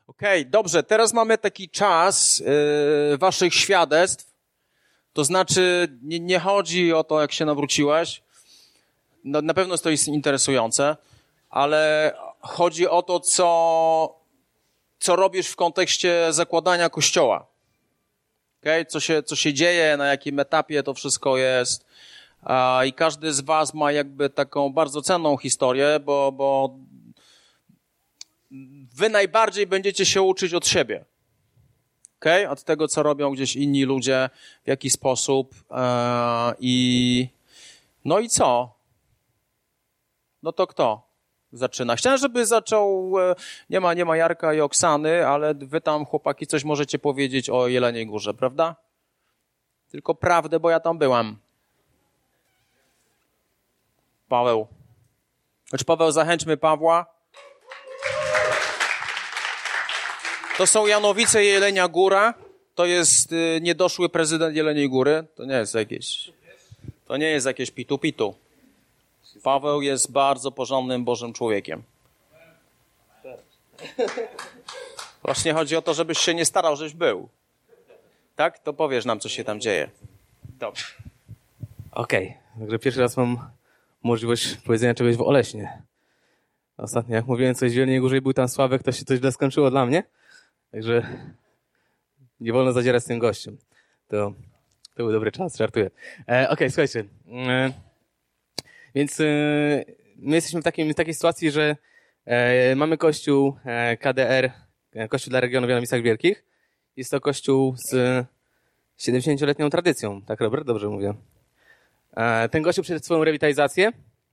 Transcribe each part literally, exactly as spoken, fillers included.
Okej, okay, dobrze, teraz mamy taki czas yy, waszych świadectw, to znaczy nie, nie chodzi o to, jak się nawróciłeś, no, na pewno to jest interesujące, ale chodzi o to, co, co robisz w kontekście zakładania kościoła, okay? co, się, co się dzieje, na jakim etapie to wszystko jest uh, i każdy z was ma jakby taką bardzo cenną historię, bo, bo wy najbardziej będziecie się uczyć od siebie. Okay? Od tego, co robią gdzieś inni ludzie, w jaki sposób. Eee, I no i co? No to kto zaczyna? Chciałem, żeby zaczął, e, nie ma, nie ma Jarka i Oksany, ale wy tam, chłopaki, coś możecie powiedzieć o Jeleniej Górze, prawda? Tylko prawdę, bo ja tam byłam. Paweł. Znaczy, Paweł, zachęćmy Pawła. To są Janowice i Jelenia Góra. To jest y, niedoszły prezydent Jeleniej Góry. To nie jest jakieś, to nie jest jakieś pitu-pitu. Paweł jest bardzo porządnym Bożym człowiekiem. Właśnie chodzi o to, żebyś się nie starał, żebyś był. Tak? To powiesz nam, co się tam dzieje. Dobrze. Okej, okay. Także pierwszy raz mam możliwość powiedzenia czegoś w Oleśnie. Ostatnio jak mówiłem coś w Jeleniej Górze i był tam Sławek, to się coś źle skończyło dla mnie. Także nie wolno zadzierać z tym gościem. To, to był dobry czas, żartuję. E, Okej, okay, słuchajcie. E, więc e, my jesteśmy w, takim, w takiej sytuacji, że e, mamy kościół e, K D R, e, Kościół dla regionu w Janowicach Wielkich. Jest to kościół z siedemdziesięcioletnią tradycją. Tak, Robert? Dobrze mówię. E, ten kościół przed swoją rewitalizację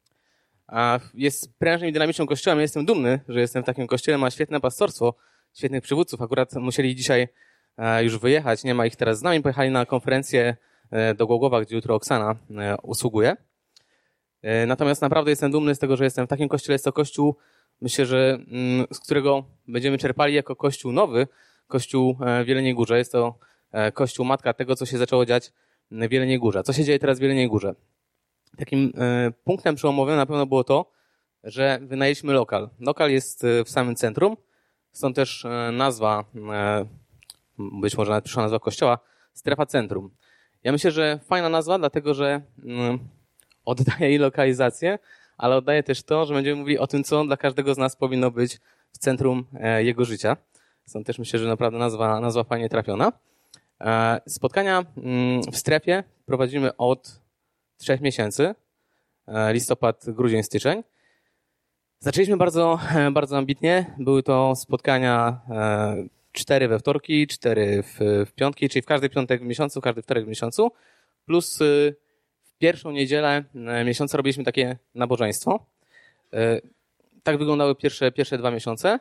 a jest prężnym i dynamicznym kościołem. Ja jestem dumny, że jestem w takim kościele. Ma świetne pastorstwo, świetnych przywódców. Akurat musieli dzisiaj już wyjechać. Nie ma ich teraz z nami. Pojechali na konferencję do Głogowa, gdzie jutro Oksana usługuje. Natomiast naprawdę jestem dumny z tego, że jestem w takim kościele. Jest to kościół, myślę, że z którego będziemy czerpali jako kościół nowy, kościół w Jeleniej Górze. Jest to kościół matka tego, co się zaczęło dziać w Jeleniej Górze. Co się dzieje teraz w Jeleniej Górze? Takim punktem przełomowym na pewno było to, że wynajęliśmy lokal. Lokal jest w samym centrum, stąd też nazwa, być może nawet przyszła nazwa kościoła, Strefa Centrum. Ja myślę, że fajna nazwa, dlatego że oddaje jej lokalizację, ale oddaje też to, że będziemy mówili o tym, co dla każdego z nas powinno być w centrum jego życia. Stąd też myślę, że naprawdę nazwa, nazwa fajnie trafiona. Spotkania w strefie prowadzimy od trzech miesięcy, listopad, grudzień, styczeń. Zaczęliśmy bardzo, bardzo ambitnie. Były to spotkania cztery we wtorki, cztery w, w piątki, czyli w każdy piątek w miesiącu, każdy wtorek w miesiącu, plus w pierwszą niedzielę miesiąca robiliśmy takie nabożeństwo. Tak wyglądały pierwsze, pierwsze dwa miesiące.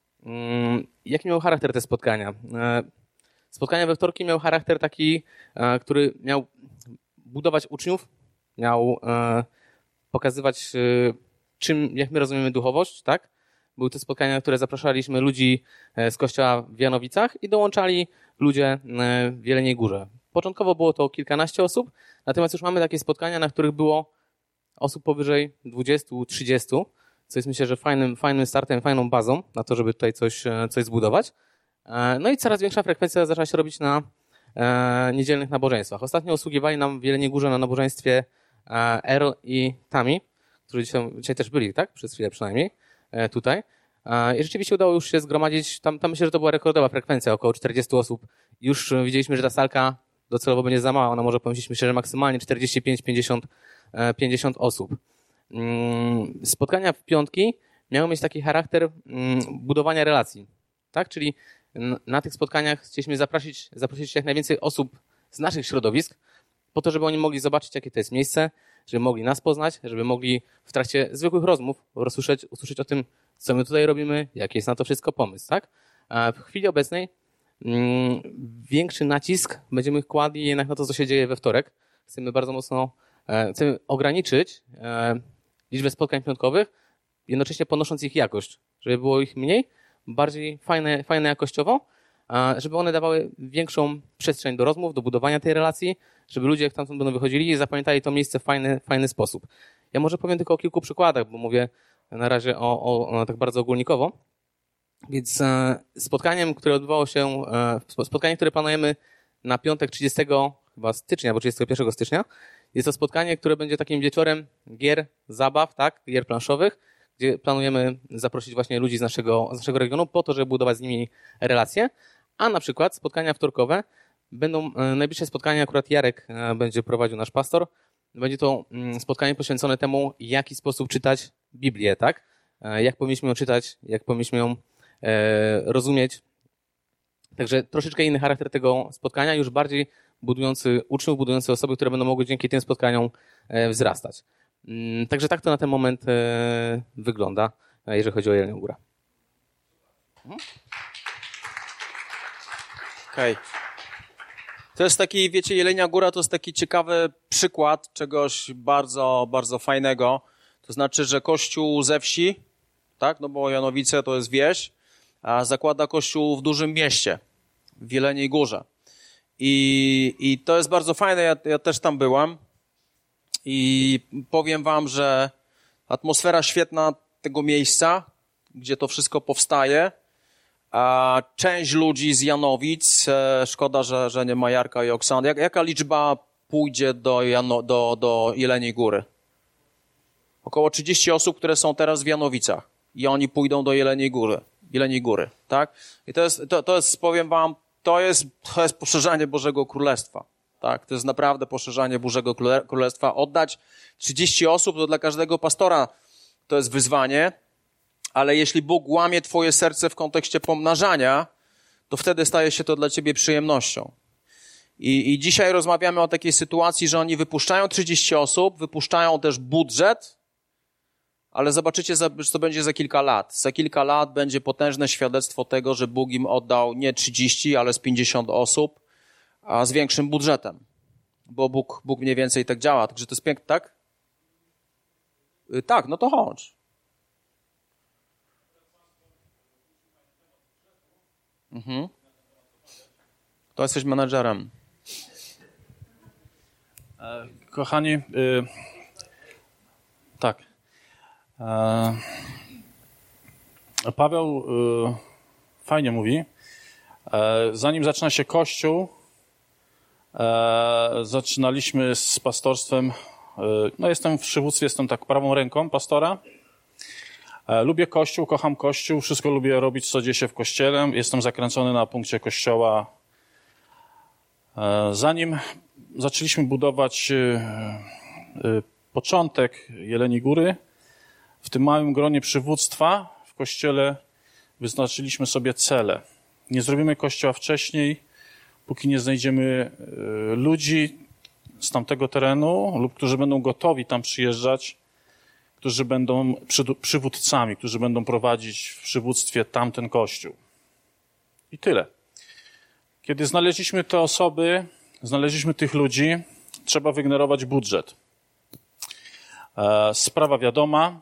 Jaki miał charakter te spotkania? Spotkania we wtorki miał charakter taki, który miał budować uczniów, miał pokazywać, czym, jak my rozumiemy duchowość, tak? Były to spotkania, które zapraszaliśmy ludzi z kościoła w Janowicach i dołączali ludzie w Jeleniej Górze. Początkowo było to kilkanaście osób, natomiast już mamy takie spotkania, na których było osób powyżej dwudziestu, trzydziestu, co jest, myślę, że fajnym, fajnym startem, fajną bazą na to, żeby tutaj coś, coś zbudować. No i coraz większa frekwencja zaczęła się robić na niedzielnych nabożeństwach. Ostatnio usługiwali nam w Jeleniej Górze na nabożeństwie Earl i Tami, którzy dzisiaj, dzisiaj też byli, tak? Przez chwilę przynajmniej tutaj. I rzeczywiście udało już się zgromadzić, tam, tam myślę, że to była rekordowa frekwencja, około czterdziestu osób. Już widzieliśmy, że ta salka docelowo będzie za mała, ona może pomieścić, myślę, że maksymalnie czterdzieści pięć do pięćdziesięciu osób. Spotkania w piątki miały mieć taki charakter budowania relacji, tak? Czyli na tych spotkaniach chcieliśmy zaprosić, zaprosić jak najwięcej osób z naszych środowisk, po to, żeby oni mogli zobaczyć, jakie to jest miejsce, żeby mogli nas poznać, żeby mogli w trakcie zwykłych rozmów usłyszeć, usłyszeć o tym, co my tutaj robimy, jaki jest na to wszystko pomysł, tak? A w chwili obecnej mm, większy nacisk będziemy kładli jednak na to, co się dzieje we wtorek. Chcemy bardzo mocno, e, chcemy ograniczyć e, liczbę spotkań piątkowych, jednocześnie podnosząc ich jakość, żeby było ich mniej, bardziej fajne, fajne jakościowo, żeby one dawały większą przestrzeń do rozmów, do budowania tej relacji, żeby ludzie jak tam będą wychodzili zapamiętali to miejsce w fajny, fajny sposób. Ja może powiem tylko o kilku przykładach, bo mówię na razie o, o, o tak bardzo ogólnikowo. Więc e, spotkaniem, które odbywało się, e, spotkanie, które planujemy na piątek trzydziestego chyba stycznia, albo trzydziestego pierwszego stycznia, jest to spotkanie, które będzie takim wieczorem gier, zabaw, tak, gier planszowych, gdzie planujemy zaprosić właśnie ludzi z naszego, z naszego regionu po to, żeby budować z nimi relacje, a na przykład spotkania wtorkowe będą, e, najbliższe spotkania akurat Jarek e, będzie prowadził, nasz pastor. Będzie to mm, spotkanie poświęcone temu, w jaki sposób czytać Biblię, tak? E, jak powinniśmy ją czytać, jak powinniśmy ją e, rozumieć. Także troszeczkę inny charakter tego spotkania, już bardziej budujący uczniów, budujący osoby, które będą mogły dzięki tym spotkaniom e, wzrastać. Mm, także tak to na ten moment e, wygląda, e, jeżeli chodzi o Jelenią Górę. Mhm. Okej. Okay. To jest taki, wiecie, Jelenia Góra to jest taki ciekawy przykład czegoś bardzo, bardzo fajnego. To znaczy, że kościół ze wsi, tak, no bo Janowice to jest wieś, a zakłada kościół w dużym mieście, w Jeleniej Górze. I, i to jest bardzo fajne, ja, ja też tam byłam i powiem wam, że atmosfera świetna tego miejsca, gdzie to wszystko powstaje. A część ludzi z Janowic, e, szkoda, że, że nie ma Jarka i Oksany. Jak, jaka liczba pójdzie do, Jano, do, do Jeleniej Góry? Około trzydzieści osób, które są teraz w Janowicach i oni pójdą do Jeleniej Góry, Jeleniej Góry, tak? I to jest, to, to jest, powiem wam, to jest, to jest poszerzanie Bożego Królestwa, tak? To jest naprawdę poszerzanie Bożego Królestwa. Oddać trzydzieści osób, to dla każdego pastora to jest wyzwanie. Ale jeśli Bóg łamie twoje serce w kontekście pomnażania, to wtedy staje się to dla ciebie przyjemnością. I, i dzisiaj rozmawiamy o takiej sytuacji, że oni wypuszczają trzydzieści osób, wypuszczają też budżet, ale zobaczycie, co będzie za kilka lat. Za kilka lat będzie potężne świadectwo tego, że Bóg im oddał nie trzydzieści, ale z pięćdziesiąt osób, a z większym budżetem. Bo Bóg, Bóg mniej więcej tak działa. Także to jest piękne, tak? Tak, no to chodź. Mhm. To jesteś menadżerem. E, kochani, y, tak. E, Paweł y, fajnie mówi. E, zanim zaczyna się Kościół, e, zaczynaliśmy z pastorstwem. E, no jestem w przywództwie, jestem tak prawą ręką pastora. Lubię Kościół, kocham Kościół, wszystko lubię robić, co dzieje się w Kościele. Jestem zakręcony na punkcie Kościoła. Zanim zaczęliśmy budować początek Jeleniej Góry, w tym małym gronie przywództwa w Kościele wyznaczyliśmy sobie cele. Nie zrobimy Kościoła wcześniej, póki nie znajdziemy ludzi z tamtego terenu lub którzy będą gotowi tam przyjeżdżać, którzy będą przywódcami, którzy będą prowadzić w przywództwie tamten Kościół. I tyle. Kiedy znaleźliśmy te osoby, znaleźliśmy tych ludzi, trzeba wygenerować budżet. Sprawa wiadoma.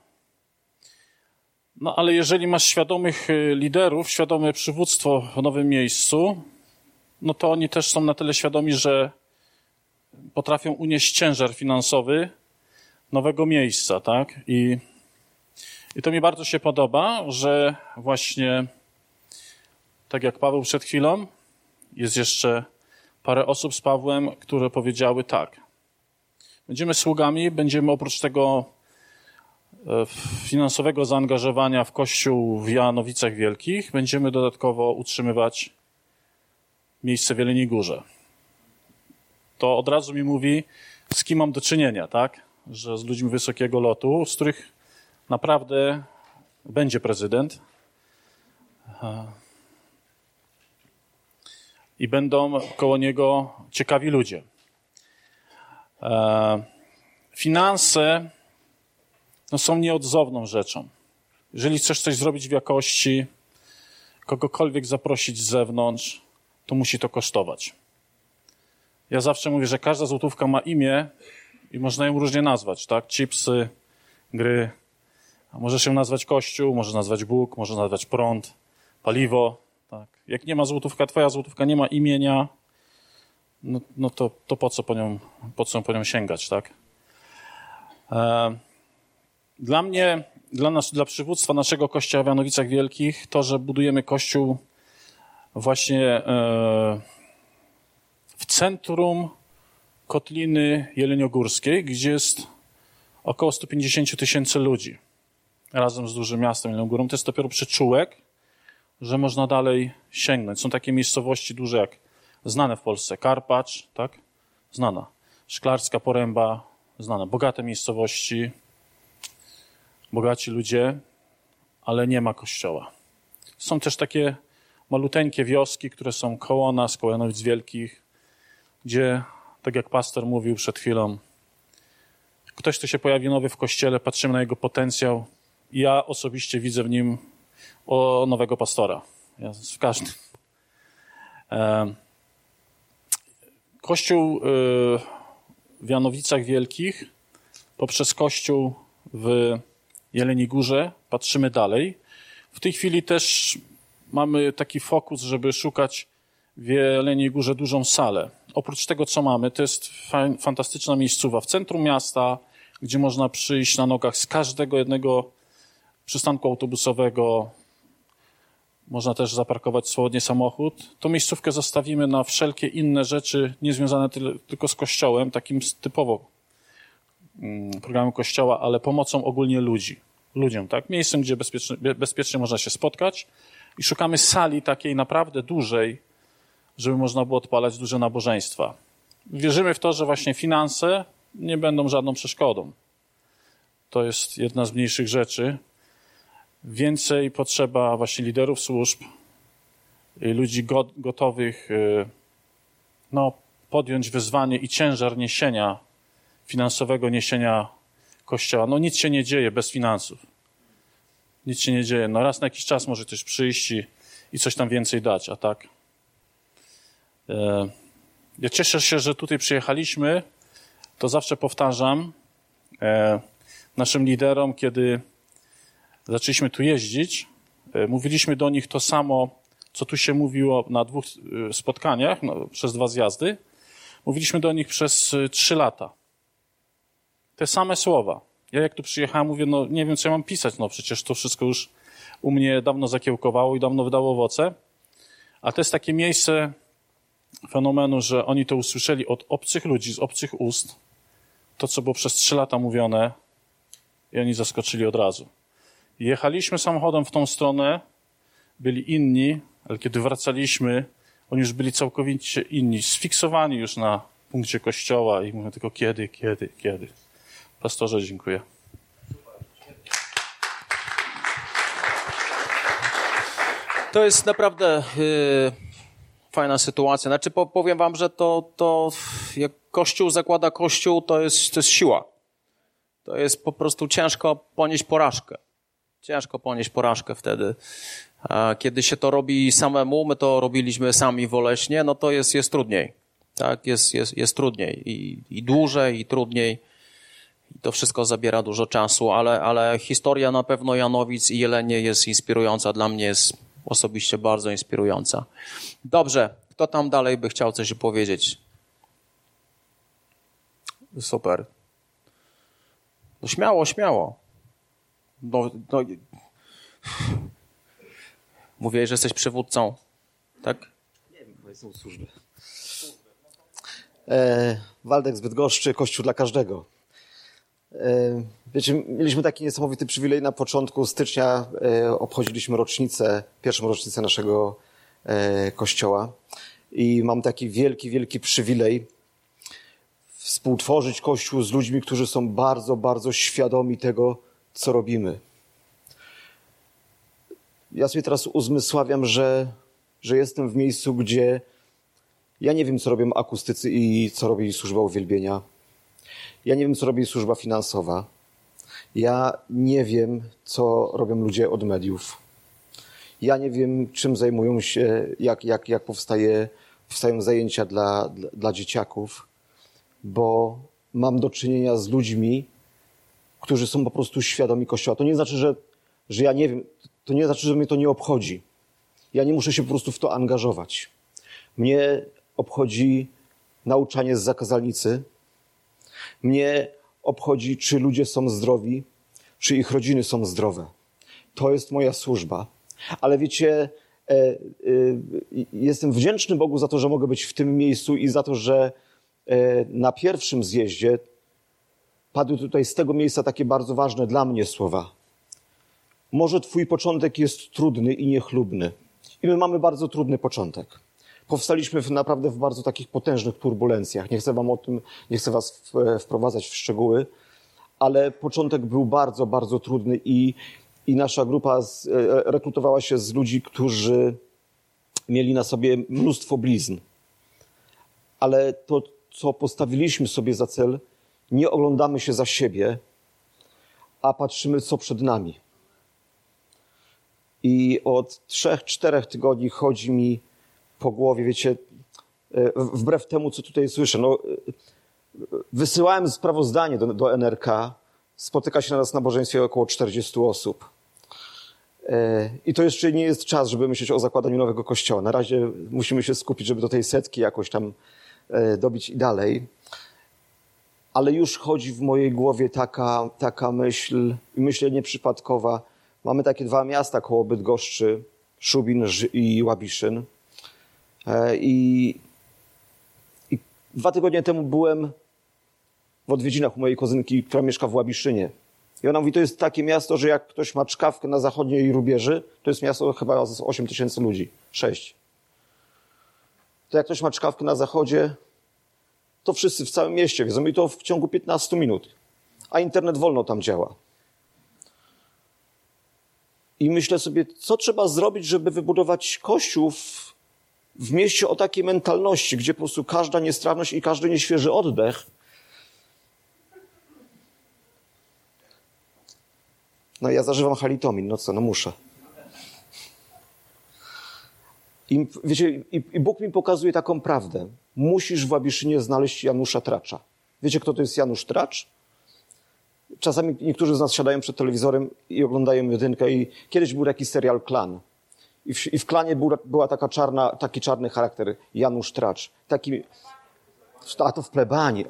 No ale jeżeli masz świadomych liderów, świadome przywództwo w nowym miejscu, no to oni też są na tyle świadomi, że potrafią unieść ciężar finansowy nowego miejsca, tak? I, i to mi bardzo się podoba, że właśnie tak jak Paweł przed chwilą, jest jeszcze parę osób z Pawłem, które powiedziały tak. Będziemy sługami, będziemy oprócz tego finansowego zaangażowania w Kościół w Janowicach Wielkich, będziemy dodatkowo utrzymywać miejsce w Jeleniej Górze. To od razu mi mówi, z kim mam do czynienia, tak? Że z ludźmi wysokiego lotu, z których naprawdę będzie prezydent i będą koło niego ciekawi ludzie. Finanse no, są nieodzowną rzeczą. Jeżeli chcesz coś zrobić w jakości, kogokolwiek zaprosić z zewnątrz, to musi to kosztować. Ja zawsze mówię, że każda złotówka ma imię i można ją różnie nazwać, tak? Chipsy, gry, a może się nazwać Kościół, może nazwać Bóg, może nazwać prąd, paliwo, tak? Jak nie ma złotówka, twoja złotówka nie ma imienia, no, no to, to po co po nią, po co po nią sięgać, tak? E, dla mnie dla nas, dla przywództwa naszego kościoła w Janowicach Wielkich, to, że budujemy kościół właśnie e, w centrum Kotliny Jeleniogórskiej, gdzie jest około sto pięćdziesiąt tysięcy ludzi razem z dużym miastem Jeleniogórą. To jest dopiero przyczółek, że można dalej sięgnąć. Są takie miejscowości duże jak znane w Polsce, Karpacz, tak? Znana. Szklarska Poręba, znane. Bogate miejscowości, bogaci ludzie, ale nie ma kościoła. Są też takie maluteńkie wioski, które są koło nas, koło Janowic Wielkich, gdzie, tak jak pastor mówił przed chwilą, ktoś, kto się pojawi nowy w kościele, patrzymy na jego potencjał i ja osobiście widzę w nim o nowego pastora. Ja w każdym. Kościół w Janowicach Wielkich, poprzez kościół w Jeleniej Górze patrzymy dalej. W tej chwili też mamy taki fokus, żeby szukać w Jeleniej Górze dużą salę. Oprócz tego, co mamy, to jest fantastyczna miejscowa w centrum miasta, gdzie można przyjść na nogach z każdego jednego przystanku autobusowego. Można też zaparkować swobodnie samochód. Tą miejscówkę zostawimy na wszelkie inne rzeczy, niezwiązane tylko z kościołem, takim typowo programem kościoła, ale pomocą ogólnie ludzi. Ludziom, tak? Miejscem, gdzie bezpiecznie, bezpiecznie można się spotkać i szukamy sali takiej naprawdę dużej, żeby można było odpalać duże nabożeństwa. Wierzymy w to, że właśnie finanse nie będą żadną przeszkodą. To jest jedna z mniejszych rzeczy. Więcej potrzeba właśnie liderów służb, ludzi go, gotowych no, podjąć wyzwanie i ciężar niesienia, finansowego niesienia Kościoła. No nic się nie dzieje bez finansów. Nic się nie dzieje. No raz na jakiś czas może ktoś przyjść i, i coś tam więcej dać, a tak. E, ja cieszę się, że tutaj przyjechaliśmy. To zawsze powtarzam e, naszym liderom, kiedy zaczęliśmy tu jeździć, e, mówiliśmy do nich to samo, co tu się mówiło na dwóch e, spotkaniach, no, przez dwa zjazdy. Mówiliśmy do nich przez e, trzy lata. Te same słowa. Ja jak tu przyjechałem, mówię, no nie wiem, co ja mam pisać, no przecież to wszystko już u mnie dawno zakiełkowało i dawno wydało owoce. A to jest takie miejsce fenomenu, że oni to usłyszeli od obcych ludzi, z obcych ust, to, co było przez trzy lata mówione i oni zaskoczyli od razu. Jechaliśmy samochodem w tą stronę, byli inni, ale kiedy wracaliśmy, oni już byli całkowicie inni, sfiksowani już na punkcie kościoła i mówią tylko kiedy, kiedy, kiedy. Pastorze, dziękuję. To jest naprawdę yy, fajna sytuacja. Znaczy po, powiem wam, że to, to jak Kościół zakłada Kościół, to jest, to jest siła. To jest po prostu ciężko ponieść porażkę. Ciężko ponieść porażkę wtedy. A kiedy się to robi samemu, my to robiliśmy sami w Oleśnie, no to jest, jest trudniej. Tak, jest, jest, jest trudniej. I, i dłużej, i trudniej. I to wszystko zabiera dużo czasu, ale, ale historia na pewno Janowic i Jelenie jest inspirująca. Dla mnie jest osobiście bardzo inspirująca. Dobrze, kto tam dalej by chciał coś powiedzieć? Super. No śmiało, śmiało. No, no. Mówiłeś, że jesteś przywódcą, tak? Nie wiem, bo jestem służby. E, Waldek z Bydgoszczy, Kościół dla każdego. E, wiecie, mieliśmy taki niesamowity przywilej na początku stycznia. E, obchodziliśmy rocznicę, pierwszą rocznicę naszego e, kościoła. I mam taki wielki, wielki przywilej współtworzyć Kościół z ludźmi, którzy są bardzo, bardzo świadomi tego, co robimy. Ja sobie teraz uzmysławiam, że, że jestem w miejscu, gdzie ja nie wiem, co robią akustycy i co robi służba uwielbienia. Ja nie wiem, co robi służba finansowa. Ja nie wiem, co robią ludzie od mediów. Ja nie wiem, czym zajmują się, jak, jak, jak powstaje, powstają zajęcia dla, dla, dla dzieciaków, bo mam do czynienia z ludźmi, którzy są po prostu świadomi Kościoła. To nie znaczy, że, że ja nie wiem, to nie znaczy, że mnie to nie obchodzi. Ja nie muszę się po prostu w to angażować. Mnie obchodzi nauczanie z zakazalnicy. Mnie obchodzi, czy ludzie są zdrowi. czy ich rodziny są zdrowe. To jest moja służba. Ale wiecie, e, e, jestem wdzięczny Bogu za to, że mogę być w tym miejscu i za to, że e, na pierwszym zjeździe padły tutaj z tego miejsca takie bardzo ważne dla mnie słowa. Może twój początek jest trudny i niechlubny. I my mamy bardzo trudny początek. Powstaliśmy w, naprawdę w bardzo takich potężnych turbulencjach. Nie chcę wam o tym, nie chcę was w, wprowadzać w szczegóły, ale początek był bardzo, bardzo trudny i, i nasza grupa z, e, rekrutowała się z ludzi, którzy mieli na sobie mnóstwo blizn. Ale to, co postawiliśmy sobie za cel, nie oglądamy się za siebie, a patrzymy, co przed nami. I od trzech, czterech tygodni chodzi mi po głowie, wiecie, wbrew temu, co tutaj słyszę. No, wysyłałem sprawozdanie do, do N R K, spotyka się na nas nabożeństwie około czterdziestu osób. I to jeszcze nie jest czas, żeby myśleć o zakładaniu nowego kościoła. Na razie musimy się skupić, żeby do tej setki jakoś tam dobić i dalej. Ale już chodzi w mojej głowie taka, taka myśl, myślę nieprzypadkowa. Mamy takie dwa miasta koło Bydgoszczy, Szubin i Łabiszyn. I, I dwa tygodnie temu byłem w odwiedzinach u mojej kuzynki, która mieszka w Łabiszynie. I ona mówi, to jest takie miasto, że jak ktoś ma czkawkę na zachodniej Rubieży, to jest miasto chyba z osiem tysięcy ludzi, sześć. To jak ktoś ma czkawkę na zachodzie, to wszyscy w całym mieście wiedzą i to w ciągu piętnastu minut. A internet wolno tam działa. I myślę sobie, co trzeba zrobić, żeby wybudować kościół w, w mieście o takiej mentalności, gdzie po prostu każda niestrawność i każdy nieświeży oddech no ja zażywam halitomin, no co, no muszę. I, wiecie, i, i Bóg mi pokazuje taką prawdę. Musisz w Łabiszynie znaleźć Janusza Tracza. Wiecie, kto to jest Janusz Tracz? Czasami niektórzy z nas siadają przed telewizorem i oglądają jedynkę i kiedyś był taki serial Klan. I w, i w Klanie był, była taka czarna, taki czarny charakter, Janusz Tracz. Taki, a to w plebanii.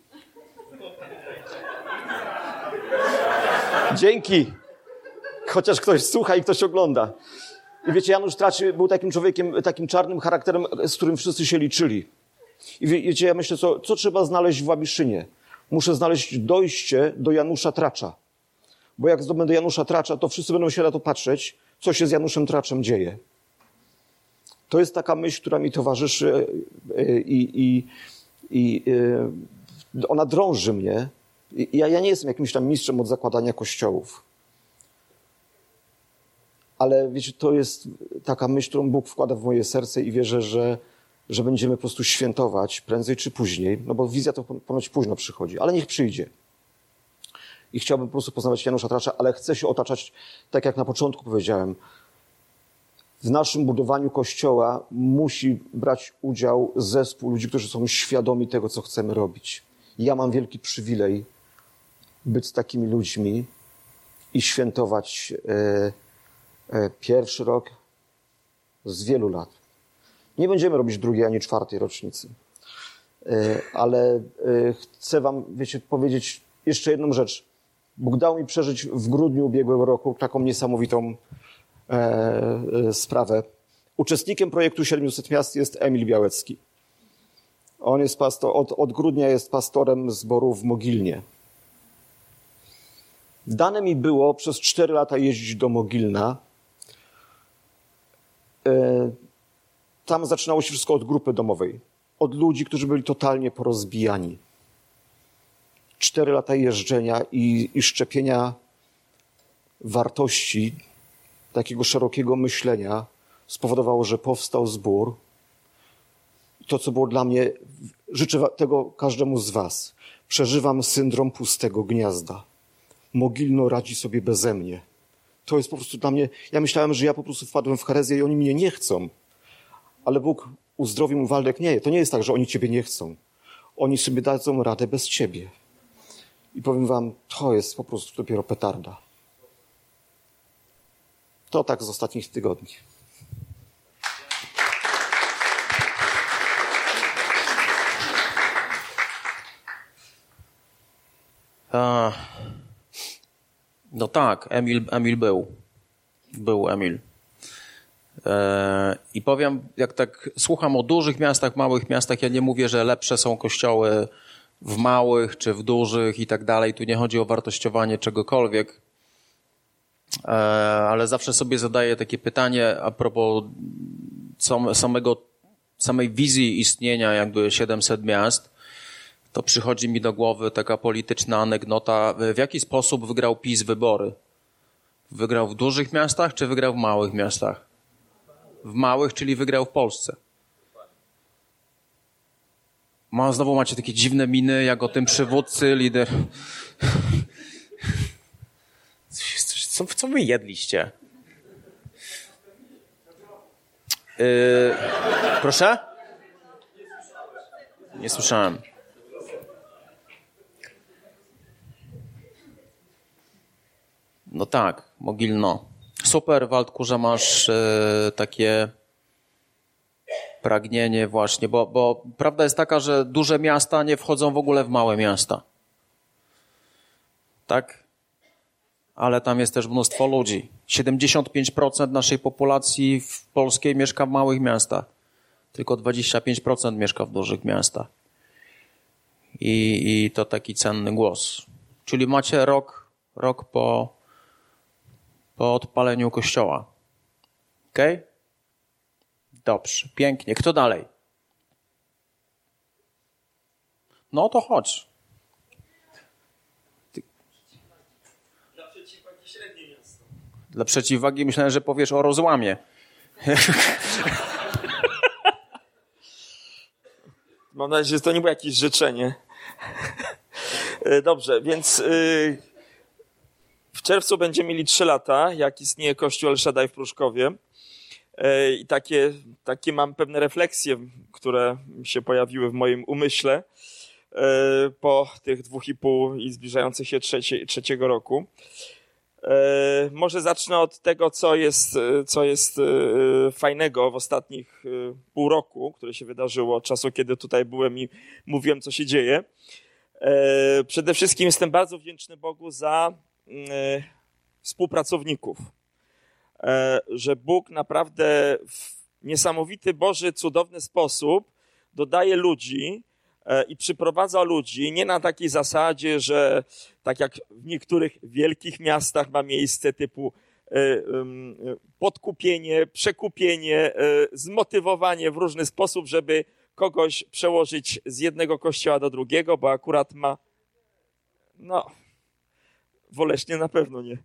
Dzięki. Chociaż ktoś słucha i ktoś ogląda. I wiecie, Janusz Tracz był takim człowiekiem, takim czarnym charakterem, z którym wszyscy się liczyli. I wiecie, ja myślę, co, co trzeba znaleźć w Łabiszynie? Muszę znaleźć dojście do Janusza Tracza. Bo jak zdobędę Janusza Tracza, to wszyscy będą się na to patrzeć, co się z Januszem Traczem dzieje. To jest taka myśl, która mi towarzyszy i, i, i ona drąży mnie. Ja, ja nie jestem jakimś tam mistrzem od zakładania kościołów. Ale wiecie, to jest taka myśl, którą Bóg wkłada w moje serce i wierzę, że, że będziemy po prostu świętować prędzej czy później, no bo wizja to ponoć późno przychodzi, ale niech przyjdzie. I chciałbym po prostu poznawać Janusza Tracza, ale chcę się otaczać, tak jak na początku powiedziałem, w naszym budowaniu Kościoła musi brać udział zespół ludzi, którzy są świadomi tego, co chcemy robić. Ja mam wielki przywilej być z takimi ludźmi i świętować e, e, pierwszy rok z wielu lat. Nie będziemy robić drugiej ani czwartej rocznicy. E, ale e, chcę wam, wiecie, powiedzieć jeszcze jedną rzecz. Bóg dał mi przeżyć w grudniu ubiegłego roku taką niesamowitą e, e, sprawę. Uczestnikiem projektu siedmiuset miast jest Emil Białecki. On jest pastor, od, od grudnia jest pastorem zboru w Mogilnie. Dane mi było przez cztery lata jeździć do Mogilna. E, tam zaczynało się wszystko od grupy domowej. Od ludzi, którzy byli totalnie porozbijani. Cztery lata jeżdżenia i, i szczepienia wartości takiego szerokiego myślenia spowodowało, że powstał zbór. To, co było dla mnie, życzę tego każdemu z was. Przeżywam syndrom pustego gniazda. Mogilno radzi sobie beze mnie. To jest po prostu dla mnie, ja myślałem, że ja po prostu wpadłem w herezję i oni mnie nie chcą. Ale Bóg uzdrowił Waldek. Nie, to nie jest tak, że oni ciebie nie chcą. Oni sobie dadzą radę bez ciebie. I powiem wam, to jest po prostu dopiero petarda. To tak z ostatnich tygodni. A, No tak, Emil, Emil był. Był Emil. I powiem, jak tak słucham o dużych miastach, małych miastach, ja nie mówię, że lepsze są kościoły w małych czy w dużych i tak dalej. Tu nie chodzi o wartościowanie czegokolwiek, ale zawsze sobie zadaję takie pytanie a propos samego, samej wizji istnienia jakby siedemset miast. To przychodzi mi do głowy taka polityczna anegdota. W jaki sposób wygrał PiS wybory? Wygrał w dużych miastach czy wygrał w małych miastach? W małych, czyli wygrał w Polsce. Ma, znowu macie takie dziwne miny, jak o tym przywódcy, lider. Co, co wy jedliście? Yy, proszę? Nie słyszałem. No tak, Mogilno. Super, Waldku, że masz e, takie pragnienie właśnie, bo, bo prawda jest taka, że duże miasta nie wchodzą w ogóle w małe miasta. Tak? Ale tam jest też mnóstwo ludzi. siedemdziesiąt pięć procent naszej populacji w polskiej mieszka w małych miastach. Tylko dwadzieścia pięć procent mieszka w dużych miastach. I, i to taki cenny głos. Czyli macie rok, rok po po odpaleniu kościoła. Okej? Okay? Dobrze, pięknie. Kto dalej? No to chodź. Ty... Dla przeciwwagi średnie miasto. Dla przeciwwagi myślałem, że powiesz o rozłamie. Mam nadzieję, że to nie było jakieś życzenie. Dobrze, więc... Yy... W czerwcu będziemy mieli trzy lata, jak istnieje Kościół El Shaddai w Pruszkowie. I takie, takie mam pewne refleksje, które się pojawiły w moim umyśle po tych dwóch i pół i zbliżających się trzecie, trzeciego roku. Może zacznę od tego, co jest, co jest fajnego w ostatnich pół roku, które się wydarzyło od czasu, kiedy tutaj byłem i mówiłem, co się dzieje. Przede wszystkim jestem bardzo wdzięczny Bogu za współpracowników, że Bóg naprawdę w niesamowity, Boży, cudowny sposób dodaje ludzi i przyprowadza ludzi nie na takiej zasadzie, że tak jak w niektórych wielkich miastach ma miejsce typu podkupienie, przekupienie, zmotywowanie w różny sposób, żeby kogoś przełożyć z jednego kościoła do drugiego, bo akurat ma no w Olesznie na pewno nie.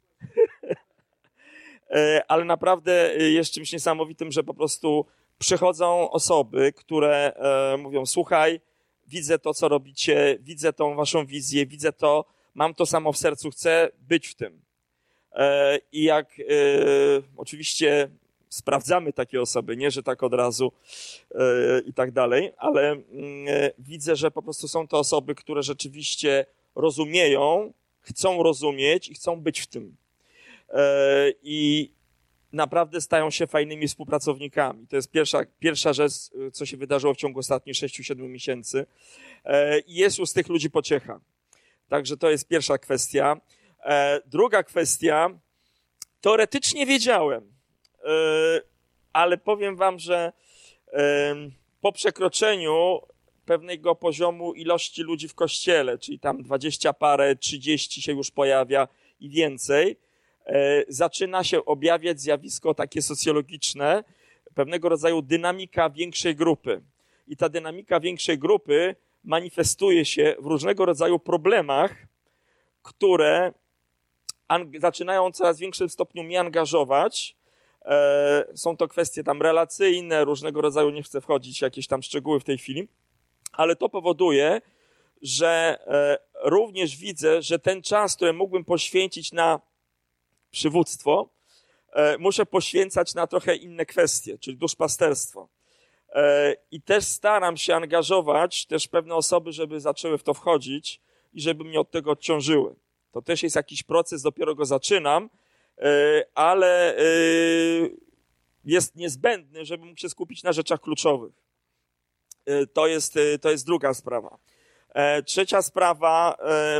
Ale naprawdę jest czymś niesamowitym, że po prostu przychodzą osoby, które e, mówią, słuchaj, widzę to, co robicie, widzę tą waszą wizję, widzę to, mam to samo w sercu, chcę być w tym. E, I jak e, oczywiście sprawdzamy takie osoby, nie, że tak od razu e, i tak dalej, ale e, widzę, że po prostu są to osoby, które rzeczywiście rozumieją, chcą rozumieć i chcą być w tym. I naprawdę stają się fajnymi współpracownikami. To jest pierwsza, pierwsza rzecz, co się wydarzyło w ciągu ostatnich sześciu siedmiu miesięcy. I jest już z tych ludzi pociecha. Także to jest pierwsza kwestia. Druga kwestia, teoretycznie wiedziałem, ale powiem wam, że po przekroczeniu pewnego poziomu ilości ludzi w kościele, czyli tam dwadzieścia parę, trzydzieści się już pojawia i więcej, e, zaczyna się objawiać zjawisko takie socjologiczne, pewnego rodzaju dynamika większej grupy. I ta dynamika większej grupy manifestuje się w różnego rodzaju problemach, które ang- zaczynają w coraz większym stopniu mnie angażować. E, są to kwestie tam relacyjne, różnego rodzaju, nie chcę wchodzić w jakieś tam szczegóły w tej chwili, ale to powoduje, że e, również widzę, że ten czas, który mógłbym poświęcić na przywództwo, e, muszę poświęcać na trochę inne kwestie, czyli duszpasterstwo. E, I też staram się angażować też pewne osoby, żeby zaczęły w to wchodzić i żeby mnie od tego odciążyły. To też jest jakiś proces, dopiero go zaczynam, e, ale e, jest niezbędny, żeby mógł się skupić na rzeczach kluczowych. To jest, to jest druga sprawa. Trzecia sprawa,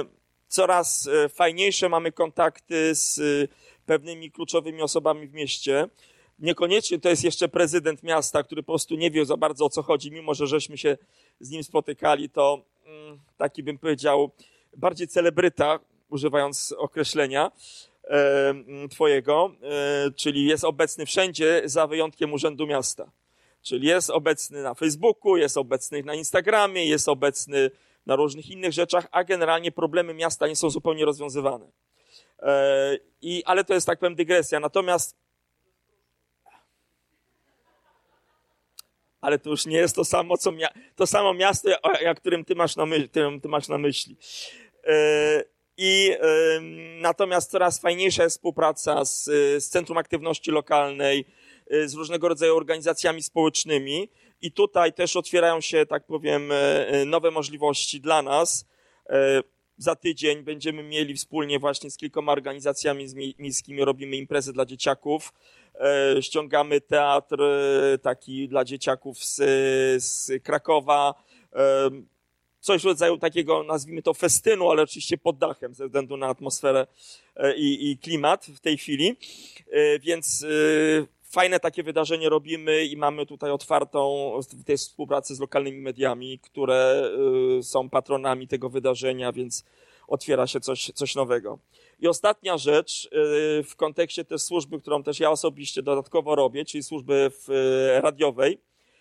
coraz fajniejsze mamy kontakty z pewnymi kluczowymi osobami w mieście. Niekoniecznie to jest jeszcze prezydent miasta, który po prostu nie wie za bardzo o co chodzi, mimo że żeśmy się z nim spotykali, to taki bym powiedział bardziej celebryta, używając określenia e, twojego, e, czyli jest obecny wszędzie za wyjątkiem Urzędu Miasta. Czyli jest obecny na Facebooku, jest obecny na Instagramie, jest obecny na różnych innych rzeczach, a generalnie problemy miasta nie są zupełnie rozwiązywane. E, i, ale to jest, tak powiem, dygresja. Natomiast ale to już nie jest to samo, co mia- to samo miasto, jak którym ty masz na, my- którym ty masz na myśli. E, I e, natomiast coraz fajniejsza jest współpraca z, z Centrum Aktywności Lokalnej, e, z różnego rodzaju organizacjami społecznymi i tutaj też otwierają się, tak powiem, e, nowe możliwości dla nas. E, za tydzień będziemy mieli wspólnie właśnie z kilkoma organizacjami miejskimi, robimy imprezy dla dzieciaków. E, ściągamy teatr e, taki dla dzieciaków z, z Krakowa, e, coś w rodzaju takiego, nazwijmy to festynu, ale oczywiście pod dachem ze względu na atmosferę e, i, i klimat w tej chwili, e, więc e, fajne takie wydarzenie robimy i mamy tutaj otwartą w tej współpracy z lokalnymi mediami, które e, są patronami tego wydarzenia, więc otwiera się coś, coś nowego. I ostatnia rzecz w kontekście też służby, którą też ja osobiście dodatkowo robię, czyli służby w radiowej.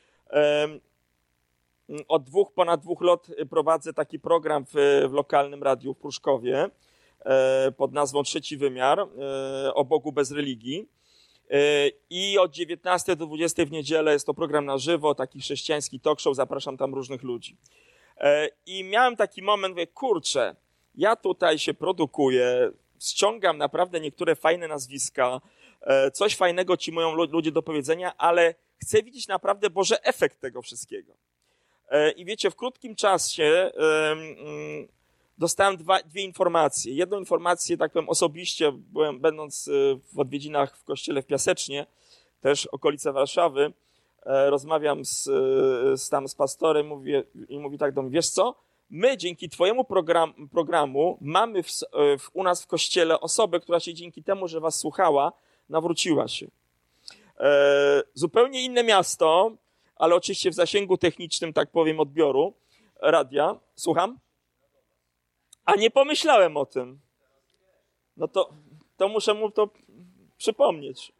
Od dwóch, ponad dwóch lat prowadzę taki program w, w lokalnym radiu w Pruszkowie pod nazwą Trzeci Wymiar, o Bogu bez religii. I od dziewiętnastej do dwudziestej w niedzielę jest to program na żywo, taki chrześcijański talk show, zapraszam tam różnych ludzi. I miałem taki moment, mówię, kurczę, ja tutaj się produkuję, ściągam naprawdę niektóre fajne nazwiska, coś fajnego ci mają ludzie do powiedzenia, ale chcę widzieć naprawdę Boże efekt tego wszystkiego. I wiecie, w krótkim czasie dostałem dwa, dwie informacje. Jedną informację, tak powiem, osobiście, byłem będąc w odwiedzinach w kościele w Piasecznie, też okolice Warszawy, rozmawiam z, z tam z pastorem mówię, i mówi tak do mnie, wiesz co? My dzięki twojemu program, programu mamy w, w, u nas w kościele osobę, która się dzięki temu, że was słuchała, nawróciła się. E, zupełnie inne miasto, ale oczywiście w zasięgu technicznym, tak powiem, odbioru radia. Słucham? A nie pomyślałem o tym. No to, to muszę mu to przypomnieć.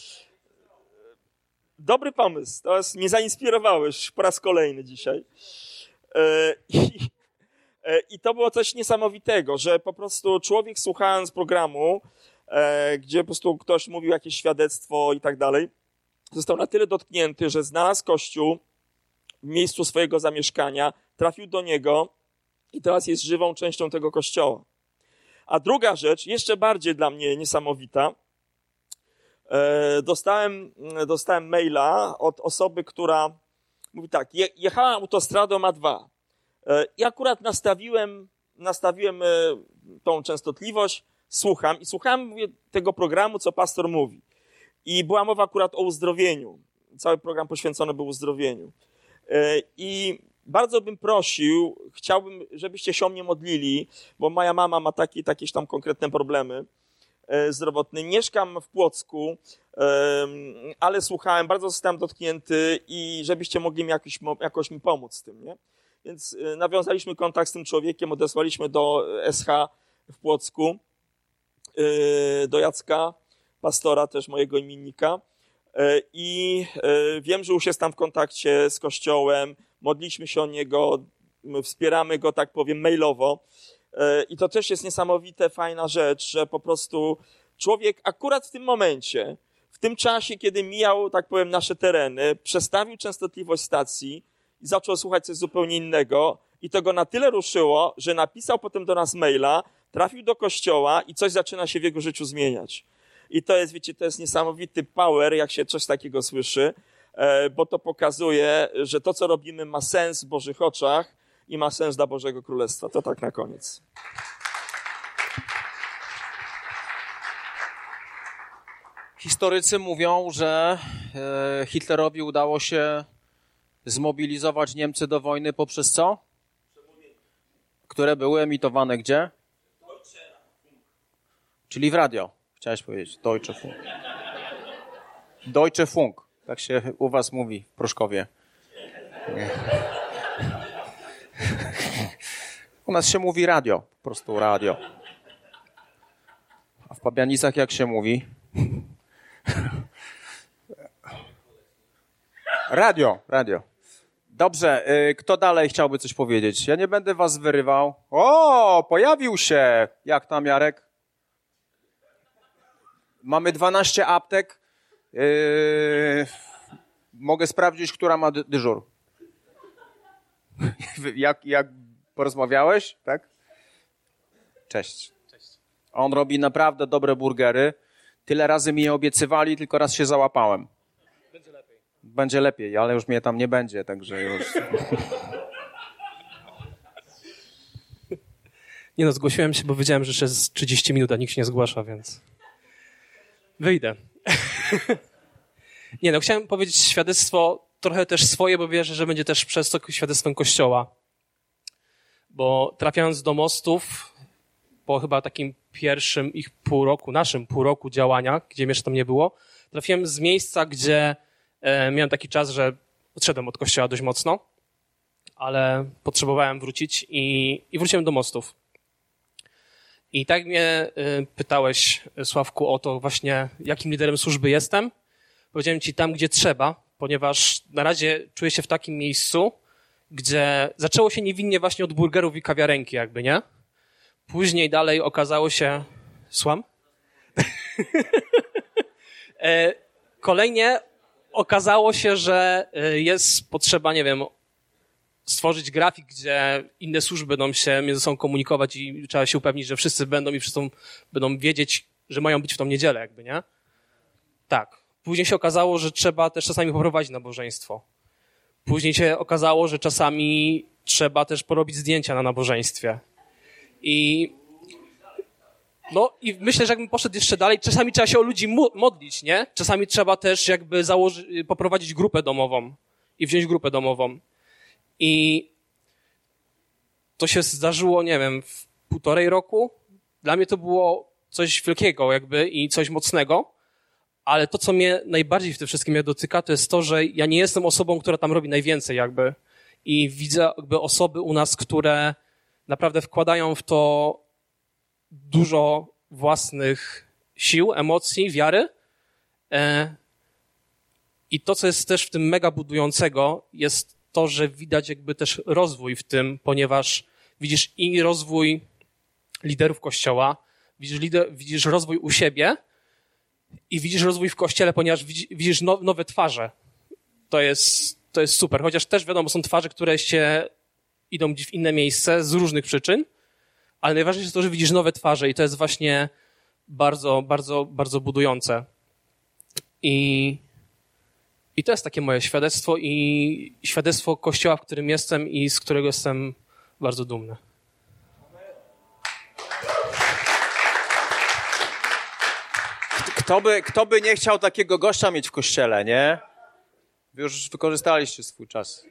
Dobry pomysł. To jest, mnie zainspirowałeś po raz kolejny dzisiaj. E, i, I to było coś niesamowitego, że po prostu człowiek słuchając programu, e, gdzie po prostu ktoś mówił jakieś świadectwo i tak dalej, został na tyle dotknięty, że znalazł Kościół w miejscu swojego zamieszkania, trafił do niego i teraz jest żywą częścią tego Kościoła. A druga rzecz, jeszcze bardziej dla mnie niesamowita, e, dostałem, dostałem maila od osoby, która mówi tak, je, jechała autostradą A dwa. I akurat nastawiłem, nastawiłem tą częstotliwość, słucham i słuchałem mówię, tego programu, co pastor mówi. I była mowa akurat o uzdrowieniu. Cały program poświęcony był uzdrowieniu. I bardzo bym prosił, chciałbym, żebyście się o mnie modlili, bo moja mama ma takie, jakieś tam konkretne problemy zdrowotne. Mieszkam w Płocku, ale słuchałem, bardzo zostałem dotknięty i żebyście mogli mi jakoś, jakoś mi pomóc z tym, nie? Więc nawiązaliśmy kontakt z tym człowiekiem, odesłaliśmy do S H w Płocku, do Jacka, pastora też mojego imiennika i wiem, że już jest tam w kontakcie z Kościołem, modliliśmy się o niego, wspieramy go, tak powiem, mailowo i to też jest niesamowite, fajna rzecz, że po prostu człowiek akurat w tym momencie, w tym czasie, kiedy mijał, tak powiem, nasze tereny, przestawił częstotliwość stacji i zaczął słuchać coś zupełnie innego i to go na tyle ruszyło, że napisał potem do nas maila, trafił do kościoła i coś zaczyna się w jego życiu zmieniać. I to jest, wiecie, to jest niesamowity power, jak się coś takiego słyszy, bo to pokazuje, że to, co robimy, ma sens w Bożych oczach i ma sens dla Bożego Królestwa. To tak na koniec. Historycy mówią, że Hitlerowi udało się zmobilizować Niemcy do wojny poprzez co? Które były emitowane gdzie? Czyli w radio, chciałeś powiedzieć. Deutsche Funk. Deutsche Funk. Tak się u was mówi w Pruszkowie. Nie. U nas się mówi radio, po prostu radio. A w Pabianicach jak się mówi? Radio, radio. Dobrze, y, kto dalej chciałby coś powiedzieć? Ja nie będę was wyrywał. O, pojawił się! Jak tam, Jarek? Mamy dwanaście aptek. Yy, mogę sprawdzić, która ma dy- dyżur. jak, jak porozmawiałeś, tak? Cześć. Cześć. On robi naprawdę dobre burgery. Tyle razy mi je obiecywali, tylko raz się załapałem. Będzie lepiej. Będzie lepiej, ale już mnie tam nie będzie, także już... Nie no, zgłosiłem się, bo wiedziałem, że jeszcze jest trzydzieści minut, a nikt się nie zgłasza, więc wyjdę. Nie no, chciałem powiedzieć świadectwo trochę też swoje, bo wierzę, że będzie też przez to świadectwem Kościoła. Bo trafiając do Mostów, po chyba takim pierwszym ich pół roku, naszym pół roku działania, gdzie mnie jeszcze tam nie było, trafiłem z miejsca, gdzie e, miałem taki czas, że odszedłem od Kościoła dość mocno, ale potrzebowałem wrócić i, i wróciłem do Mostów. I tak mnie y, pytałeś, Sławku, o to właśnie, jakim liderem służby jestem. Powiedziałem ci tam, gdzie trzeba, ponieważ na razie czuję się w takim miejscu, gdzie zaczęło się niewinnie właśnie od burgerów i kawiarenki jakby, nie? Później dalej okazało się... Słucham? e, kolejnie okazało się, że jest potrzeba, nie wiem, stworzyć grafik, gdzie inne służby będą się między sobą komunikować i trzeba się upewnić, że wszyscy będą i wszyscy będą wiedzieć, że mają być w tą niedzielę jakby, nie? Tak. Później się okazało, że trzeba też czasami poprowadzić nabożeństwo. Później się okazało, że czasami trzeba też porobić zdjęcia na nabożeństwie. I no i myślę, że jakbym poszedł jeszcze dalej, czasami trzeba się o ludzi modlić, nie? Czasami trzeba też jakby założyć, poprowadzić grupę domową i wziąć grupę domową. I to się zdarzyło, nie wiem, w półtorej roku. Dla mnie to było coś wielkiego jakby i coś mocnego, ale to, co mnie najbardziej w tym wszystkim dotyka, to jest to, że ja nie jestem osobą, która tam robi najwięcej jakby i widzę jakby osoby u nas, które naprawdę wkładają w to dużo własnych sił, emocji, wiary. I to, co jest też w tym mega budującego, jest to, że widać jakby też rozwój w tym, ponieważ widzisz i rozwój liderów Kościoła, widzisz, lider, widzisz rozwój u siebie i widzisz rozwój w Kościele, ponieważ widzisz nowe twarze. To jest, to jest super. Chociaż też wiadomo, są twarze, które się idą w inne miejsce z różnych przyczyn, ale najważniejsze jest to, że widzisz nowe twarze i to jest właśnie bardzo, bardzo, bardzo budujące. I, i to jest takie moje świadectwo i świadectwo Kościoła, w którym jestem i z którego jestem bardzo dumny. Kto by, kto by nie chciał takiego gościa mieć w kościele, nie? Wy już wykorzystaliście swój czas.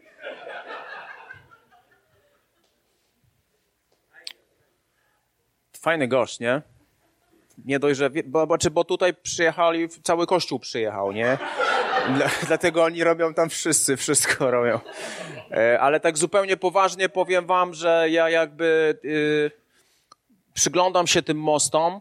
Fajny gość, nie? Nie dość, że... Bo, bo, bo tutaj przyjechali, cały kościół przyjechał, nie? Dla, dlatego oni robią tam wszyscy, wszystko robią. E, ale tak zupełnie poważnie powiem wam, że ja jakby y, przyglądam się tym mostom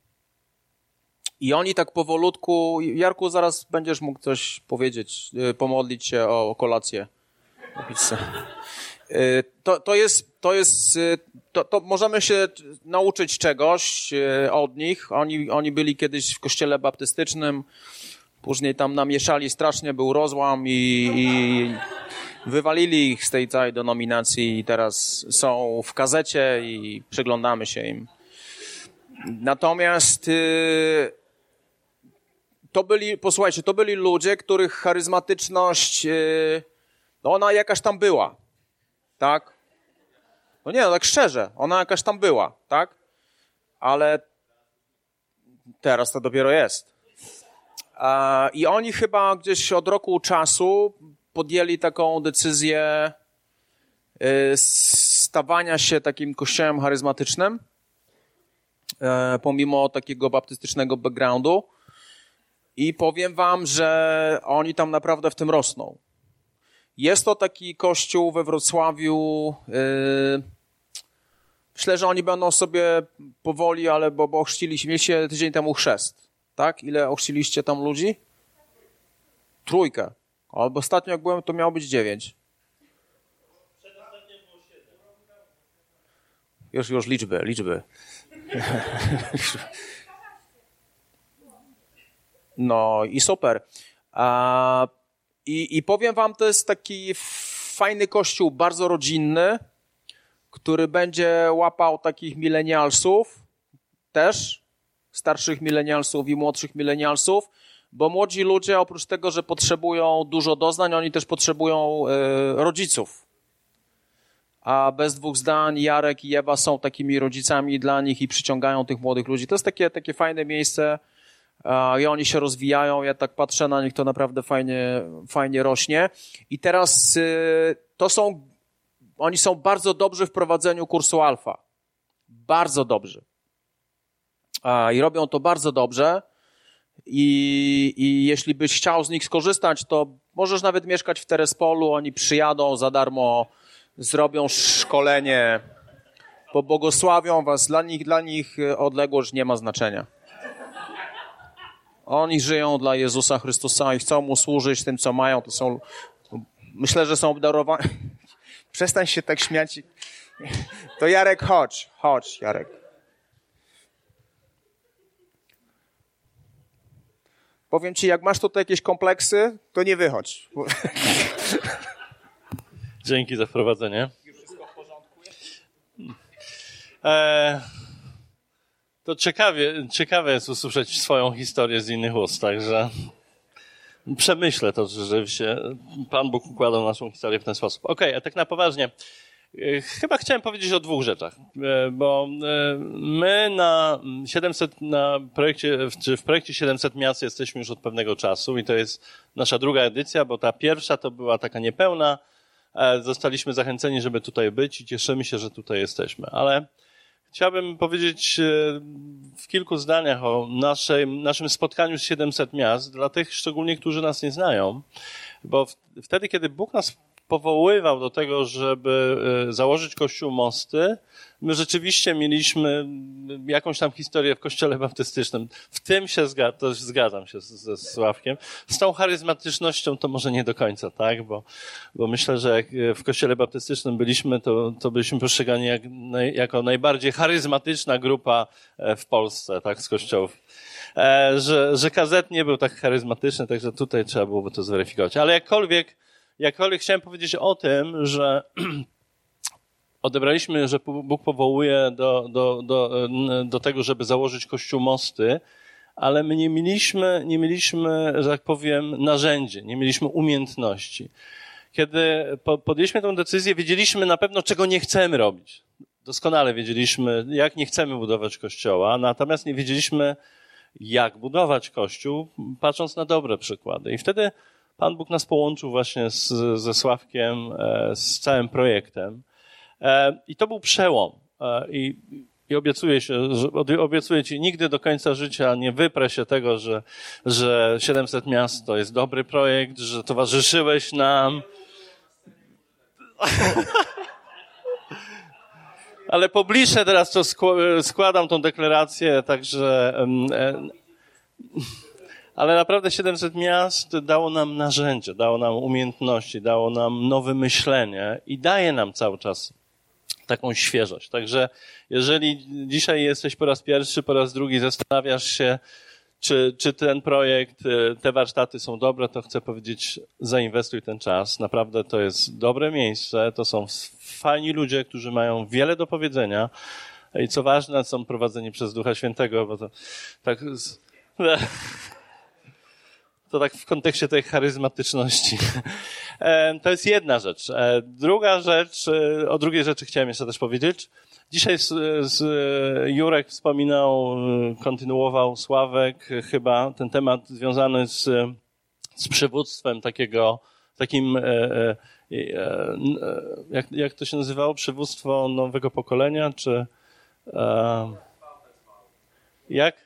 i oni tak powolutku... Jarku, zaraz będziesz mógł coś powiedzieć, y, pomodlić się o, o kolację. O pizzę. Y, to, to jest... To jest y, To, to możemy się nauczyć czegoś od nich. Oni, oni byli kiedyś w kościele baptystycznym, później tam namieszali strasznie, był rozłam i, i wywalili ich z tej całej denominacji i teraz są w kazecie i przyglądamy się im. Natomiast y, to byli, posłuchajcie, to byli ludzie, których charyzmatyczność, y, no ona jakaś tam była, tak? No nie, no tak szczerze, ona jakaś tam była, tak? Ale teraz to dopiero jest. A, I oni chyba gdzieś od roku czasu podjęli taką decyzję y, stawania się takim kościołem charyzmatycznym. e, pomimo takiego baptystycznego backgroundu. I powiem wam, że oni tam naprawdę w tym rosną. Jest to taki kościół we Wrocławiu. Yy, myślę, że oni będą sobie powoli, ale bo, bo ochrzciliśmy, mieliście tydzień temu chrzest, tak? Ile ochrzciliście tam ludzi? Trójkę. Albo ostatnio jak byłem, to miało być dziewięć. Już, już liczby, liczby. No i super. A, i, I powiem wam, to jest taki fajny kościół, bardzo rodzinny, który będzie łapał takich milenialsów też, starszych milenialsów i młodszych milenialsów, bo młodzi ludzie oprócz tego, że potrzebują dużo doznań, oni też potrzebują y, rodziców. A bez dwóch zdań Jarek i Ewa są takimi rodzicami dla nich i przyciągają tych młodych ludzi. To jest takie, takie fajne miejsce, i oni się rozwijają, ja tak patrzę na nich, to naprawdę fajnie, fajnie rośnie. I teraz y, to są, oni są bardzo dobrzy w prowadzeniu kursu alfa. Bardzo dobrzy. A, I robią to bardzo dobrze. I, I jeśli byś chciał z nich skorzystać, to możesz nawet mieszkać w Terespolu, oni przyjadą za darmo, zrobią szkolenie, pobłogosławią was. Dla nich, dla nich odległość nie ma znaczenia. Oni żyją dla Jezusa Chrystusa i chcą Mu służyć tym, co mają. To są, myślę, że są obdarowani. Przestań się tak śmiać. To Jarek, chodź. Chodź, Jarek. Powiem ci, jak masz tutaj jakieś kompleksy, to nie wychodź. Dzięki za wprowadzenie. Już wszystko w porządku jest? Eee... To ciekawie, ciekawe jest usłyszeć swoją historię z innych ust, także przemyślę to, że się Pan Bóg układał naszą historię w ten sposób. Okej, okay, a tak na poważnie, chyba chciałem powiedzieć o dwóch rzeczach, bo my na siedemset, na projekcie, czy w projekcie siedemset Miast jesteśmy już od pewnego czasu i to jest nasza druga edycja, bo ta pierwsza to była taka niepełna, zostaliśmy zachęceni, żeby tutaj być i cieszymy się, że tutaj jesteśmy, ale chciałbym powiedzieć w kilku zdaniach o naszej, naszym spotkaniu z siedemset Miast, dla tych szczególnie, którzy nas nie znają, bo wtedy, kiedy Bóg nas powoływał do tego, żeby założyć Kościół Mosty, my rzeczywiście mieliśmy jakąś tam historię w Kościele Baptystycznym. W tym się zgadzam, to zgadzam się ze Sławkiem. Z tą charyzmatycznością to może nie do końca, tak? Bo, bo myślę, że jak w Kościele Baptystycznym byliśmy, to, to byliśmy postrzegani jak, jako najbardziej charyzmatyczna grupa w Polsce, tak? Z kościołów. E, że, że K Z nie był tak charyzmatyczny, także tutaj trzeba byłoby to zweryfikować. Ale jakkolwiek, jakkolwiek chciałem powiedzieć o tym, że odebraliśmy, że Bóg powołuje do, do, do, do tego, żeby założyć Kościół Mosty, ale my nie mieliśmy, nie mieliśmy, że tak powiem, narzędzi, nie mieliśmy umiejętności. Kiedy podjęliśmy tę decyzję, wiedzieliśmy na pewno, czego nie chcemy robić. Doskonale wiedzieliśmy, jak nie chcemy budować Kościoła, natomiast nie wiedzieliśmy, jak budować Kościół, patrząc na dobre przykłady. I wtedy Pan Bóg nas połączył właśnie z, ze Sławkiem, z całym projektem. I to był przełom. I, i obiecuję się, że, obiecuję ci, nigdy do końca życia nie wyprę się tego, że, że siedemset Miast to jest dobry projekt, że towarzyszyłeś nam. Ale pobliżej teraz to składam tą deklarację, także... Ale naprawdę siedemset Miast dało nam narzędzie, dało nam umiejętności, dało nam nowe myślenie i daje nam cały czas taką świeżość. Także jeżeli dzisiaj jesteś po raz pierwszy, po raz drugi, zastanawiasz się, czy, czy ten projekt, te warsztaty są dobre, to chcę powiedzieć, zainwestuj ten czas. Naprawdę to jest dobre miejsce, to są fajni ludzie, którzy mają wiele do powiedzenia i co ważne, są prowadzeni przez Ducha Świętego, bo to tak... To tak w kontekście tej charyzmatyczności. To jest jedna rzecz. Druga rzecz, o drugiej rzeczy chciałem jeszcze też powiedzieć. Dzisiaj z, z Jurek wspominał, kontynuował Sławek chyba ten temat związany z, z przywództwem takiego, takim, jak, jak to się nazywało? Przywództwo nowego pokolenia, czy Jak?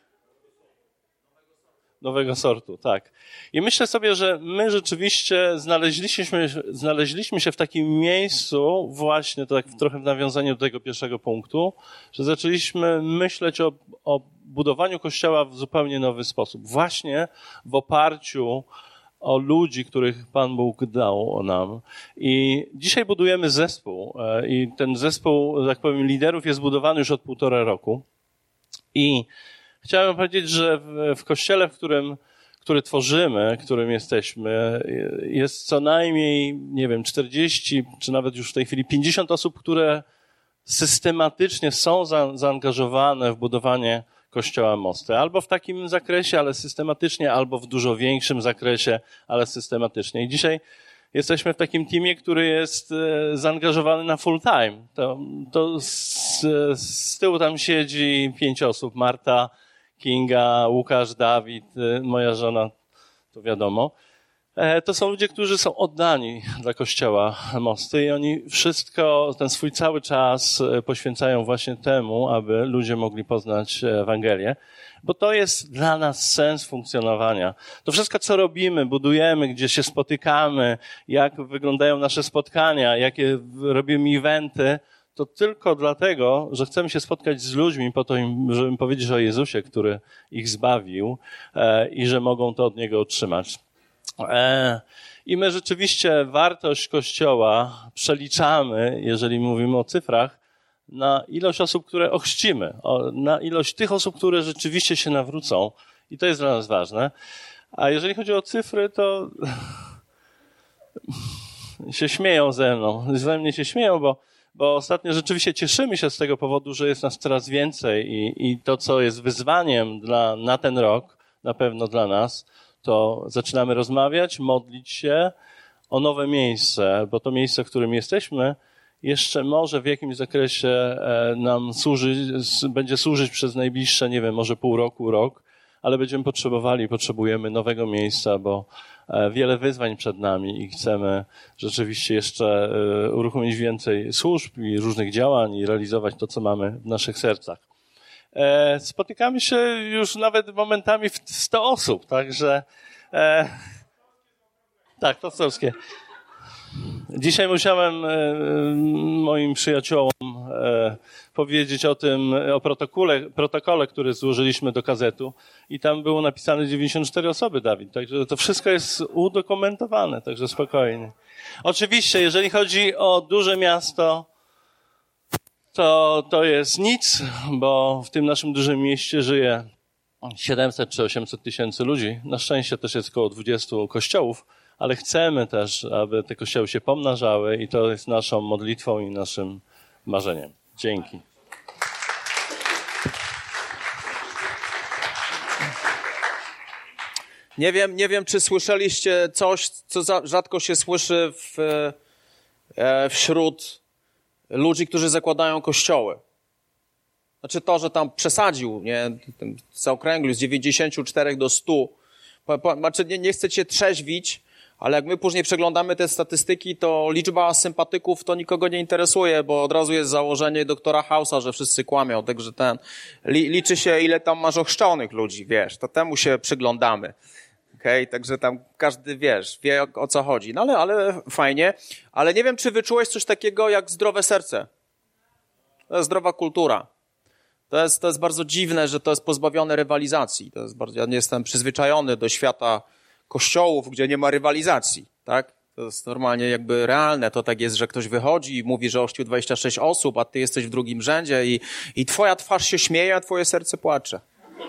Nowego sortu, tak. I myślę sobie, że my rzeczywiście znaleźliśmy, znaleźliśmy się w takim miejscu, właśnie to tak trochę w nawiązaniu do tego pierwszego punktu, że zaczęliśmy myśleć o, o budowaniu Kościoła w zupełnie nowy sposób. Właśnie w oparciu o ludzi, których Pan Bóg dał nam. I dzisiaj budujemy zespół i ten zespół, tak powiem, liderów jest budowany już od półtora roku. I chciałem powiedzieć, że w, w kościele, w którym, który tworzymy, którym jesteśmy, jest co najmniej, nie wiem, czterdzieści, czy nawet już w tej chwili pięćdziesiąt osób, które systematycznie są za, zaangażowane w budowanie Kościoła Mosty. Albo w takim zakresie, ale systematycznie, albo w dużo większym zakresie, ale systematycznie. I dzisiaj jesteśmy w takim teamie, który jest zaangażowany na full time. To, to z, z tyłu tam siedzi pięć osób. Marta, Kinga, Łukasz, Dawid, moja żona, to wiadomo. To są ludzie, którzy są oddani dla Kościoła Mosty i oni wszystko, ten swój cały czas poświęcają właśnie temu, aby ludzie mogli poznać Ewangelię, bo to jest dla nas sens funkcjonowania. To wszystko, co robimy, budujemy, gdzie się spotykamy, jak wyglądają nasze spotkania, jakie robimy eventy, to tylko dlatego, że chcemy się spotkać z ludźmi po to, żeby im powiedzieć o Jezusie, który ich zbawił i że mogą to od Niego otrzymać. I my rzeczywiście wartość Kościoła przeliczamy, jeżeli mówimy o cyfrach, na ilość osób, które ochrzcimy, na ilość tych osób, które rzeczywiście się nawrócą. I to jest dla nas ważne. A jeżeli chodzi o cyfry, to się śmieją ze mną. Ze mnie się śmieją, bo, bo ostatnio rzeczywiście cieszymy się z tego powodu, że jest nas coraz więcej i, i to, co jest wyzwaniem dla, na ten rok, na pewno dla nas, to zaczynamy rozmawiać, modlić się o nowe miejsce, bo to miejsce, w którym jesteśmy, jeszcze może w jakimś zakresie nam służy, będzie służyć przez najbliższe, nie wiem, może pół roku, rok, ale będziemy potrzebowali, potrzebujemy nowego miejsca, bo wiele wyzwań przed nami i chcemy rzeczywiście jeszcze uruchomić więcej służb i różnych działań i realizować to, co mamy w naszych sercach. Spotykamy się już nawet momentami w sto osób, także e, tak, pastorskie. Dzisiaj musiałem e, moim przyjaciołom e, powiedzieć o tym, o protokole, protokole, który złożyliśmy do kazetu i tam było napisane dziewięćdziesiąt cztery osoby, Dawid, także to wszystko jest udokumentowane, także spokojnie. Oczywiście, jeżeli chodzi o duże miasto, to, to jest nic, bo w tym naszym dużym mieście żyje siedemset czy osiemset tysięcy ludzi. Na szczęście też jest około dwudziestu kościołów, ale chcemy też, aby te kościoły się pomnażały i to jest naszą modlitwą i naszym marzeniem. Dzięki. Nie wiem, nie wiem, czy słyszeliście coś, co za, rzadko się słyszy w, e, wśród ludzi, którzy zakładają kościoły. Znaczy to, że tam przesadził, nie, zaokręglił z dziewięćdziesięciu czterech do stu. Znaczy nie, nie chcę cię trzeźwić, ale jak my później przeglądamy te statystyki, to liczba sympatyków to nikogo nie interesuje, bo od razu jest założenie doktora House'a, że wszyscy kłamią, także ten, li, liczy się, ile tam masz ochrzczonych ludzi, wiesz, to temu się przyglądamy. Okej, okay? Także tam każdy, wiesz, wie o, o co chodzi. No ale, ale fajnie. Ale nie wiem, czy wyczułeś coś takiego jak zdrowe serce. To jest zdrowa kultura. To jest, to jest bardzo dziwne, że to jest pozbawione rywalizacji. To jest bardzo, ja nie jestem przyzwyczajony do świata kościołów, gdzie nie ma rywalizacji, tak? To jest normalnie jakby realne. To tak jest, że ktoś wychodzi i mówi, że ochrzcił dwadzieścia sześć osób, a ty jesteś w drugim rzędzie i, i twoja twarz się śmieje, a twoje serce płacze.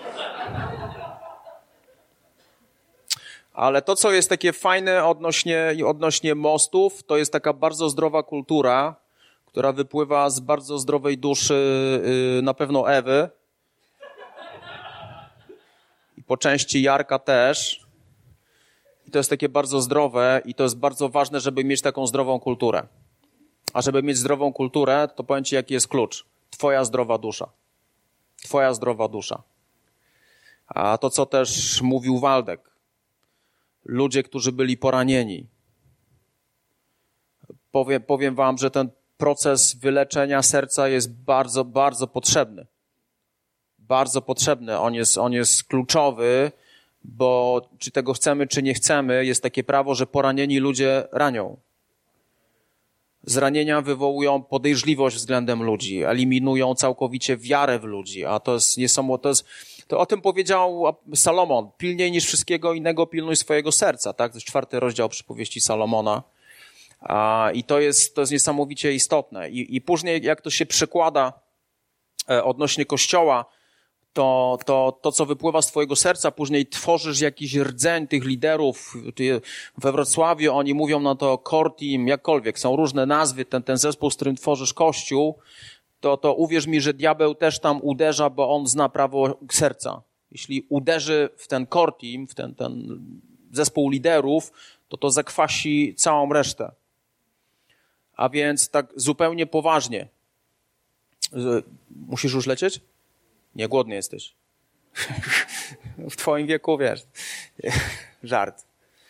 Ale to, co jest takie fajne odnośnie, odnośnie mostów, to jest taka bardzo zdrowa kultura, która wypływa z bardzo zdrowej duszy yy, na pewno Ewy i po części Jarka też. I to jest takie bardzo zdrowe i to jest bardzo ważne, żeby mieć taką zdrową kulturę. A żeby mieć zdrową kulturę, to powiem ci, jaki jest klucz. Twoja zdrowa dusza. Twoja zdrowa dusza. A to, co też mówił Waldek. Ludzie, którzy byli poranieni. Powiem, powiem wam, że ten proces wyleczenia serca jest bardzo, bardzo potrzebny. bardzo potrzebny. On jest, on jest kluczowy, bo czy tego chcemy, czy nie chcemy, jest takie prawo, że poranieni ludzie ranią. Zranienia wywołują podejrzliwość względem ludzi, eliminują całkowicie wiarę w ludzi, a to jest niesamowite. To, jest, to o tym powiedział Salomon. Pilniej niż wszystkiego innego pilnuj swojego serca, tak? To jest czwarty rozdział przypowieści Salomona. A, I to jest, to jest niesamowicie istotne. I, I później, jak to się przekłada e, odnośnie Kościoła, to, to, to, co wypływa z twojego serca, później tworzysz jakiś rdzeń tych liderów. We Wrocławiu oni mówią na to core team, jakkolwiek, są różne nazwy, ten, ten zespół, z którym tworzysz Kościół, to, to uwierz mi, że diabeł też tam uderza, bo on zna prawo serca. Jeśli uderzy w ten core team, w ten, ten zespół liderów, to to zakwasi całą resztę. A więc tak zupełnie poważnie. Musisz już lecieć? Nie, głodny jesteś. W twoim wieku, wiesz. Żart.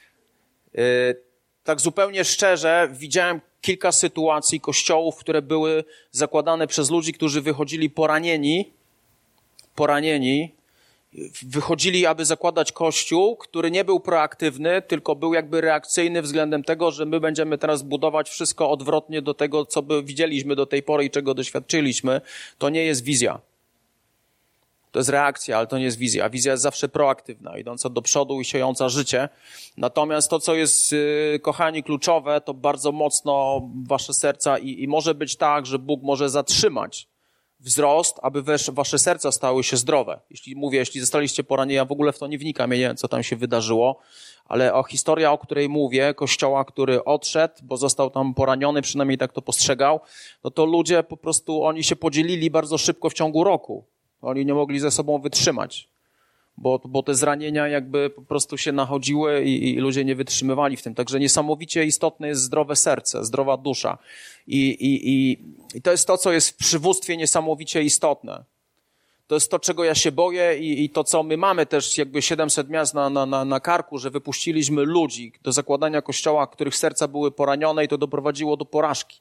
Tak zupełnie szczerze, widziałem kilka sytuacji kościołów, które były zakładane przez ludzi, którzy wychodzili poranieni, poranieni, wychodzili, aby zakładać kościół, który nie był proaktywny, tylko był jakby reakcyjny względem tego, że my będziemy teraz budować wszystko odwrotnie do tego, co by widzieliśmy do tej pory i czego doświadczyliśmy. To nie jest wizja. To jest reakcja, ale to nie jest wizja. Wizja jest zawsze proaktywna, idąca do przodu i siejąca życie. Natomiast to, co jest, kochani, kluczowe, to bardzo mocno wasze serca i, i może być tak, że Bóg może zatrzymać wzrost, aby wasze serca stały się zdrowe. Jeśli mówię, jeśli zostaliście poranieni, ja w ogóle w to nie wnikam, ja nie wiem, co tam się wydarzyło, ale o historia, o której mówię, kościoła, który odszedł, bo został tam poraniony, przynajmniej tak to postrzegał, no to ludzie po prostu, oni się podzielili bardzo szybko w ciągu roku. Oni nie mogli ze sobą wytrzymać, bo, bo te zranienia jakby po prostu się nachodziły i, i ludzie nie wytrzymywali w tym. Także niesamowicie istotne jest zdrowe serce, zdrowa dusza. I, i, i, i to jest to, co jest w przywództwie niesamowicie istotne. To jest to, czego ja się boję i, i to, co my mamy też jakby siedemset miast na, na, na, na karku, że wypuściliśmy ludzi do zakładania kościoła, których serca były poranione i to doprowadziło do porażki.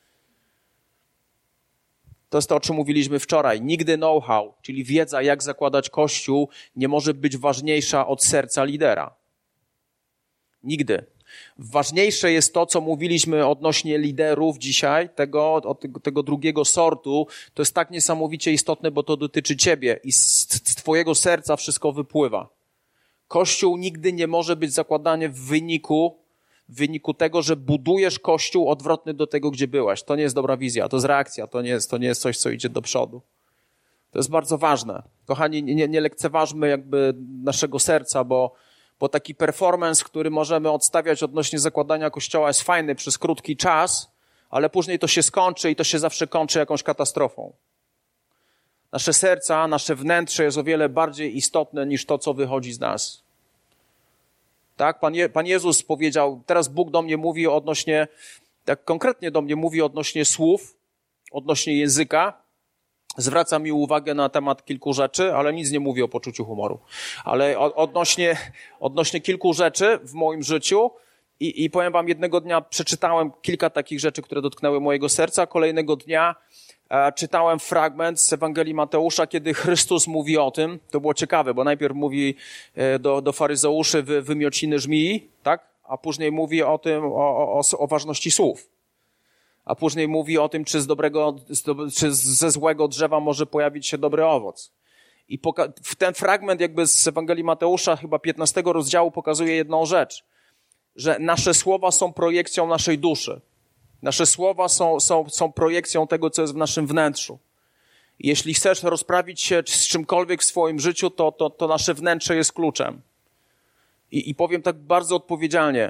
To jest to, o czym mówiliśmy wczoraj. Nigdy know-how, czyli wiedza, jak zakładać kościół, nie może być ważniejsza od serca lidera. Nigdy. Ważniejsze jest to, co mówiliśmy odnośnie liderów dzisiaj, tego, od tego, tego drugiego sortu. To jest tak niesamowicie istotne, bo to dotyczy ciebie i z, z twojego serca wszystko wypływa. Kościół nigdy nie może być zakładany w wyniku w wyniku tego, że budujesz kościół odwrotny do tego, gdzie byłeś. To nie jest dobra wizja, to jest reakcja, to nie jest, to nie jest coś, co idzie do przodu. To jest bardzo ważne. Kochani, nie, nie lekceważmy jakby naszego serca, bo, bo taki performance, który możemy odstawiać odnośnie zakładania kościoła jest fajny przez krótki czas, ale później to się skończy i to się zawsze kończy jakąś katastrofą. Nasze serca, nasze wnętrze jest o wiele bardziej istotne niż to, co wychodzi z nas. Tak, Pan, Je, Pan Jezus powiedział, teraz Bóg do mnie mówi odnośnie, tak konkretnie do mnie mówi odnośnie słów, odnośnie języka. Zwraca mi uwagę na temat kilku rzeczy, ale nic nie mówi o poczuciu humoru. Ale odnośnie, odnośnie kilku rzeczy w moim życiu i, i powiem wam, jednego dnia przeczytałem kilka takich rzeczy, które dotknęły mojego serca. Kolejnego dnia e, czytałem fragment z Ewangelii Mateusza, kiedy Chrystus mówi o tym. To było ciekawe, bo najpierw mówi e, do, do faryzeuszy wy, wymiociny żmii, tak? A później mówi o tym, o, o, o ważności słów. A później mówi o tym, czy z dobrego, czy ze złego drzewa może pojawić się dobry owoc. I poka- w ten fragment jakby z Ewangelii Mateusza, chyba piętnastego rozdziału, pokazuje jedną rzecz, że nasze słowa są projekcją naszej duszy. Nasze słowa są, są, są projekcją tego, co jest w naszym wnętrzu. I jeśli chcesz rozprawić się z czymkolwiek w swoim życiu, to, to, to nasze wnętrze jest kluczem. I, i powiem tak bardzo odpowiedzialnie,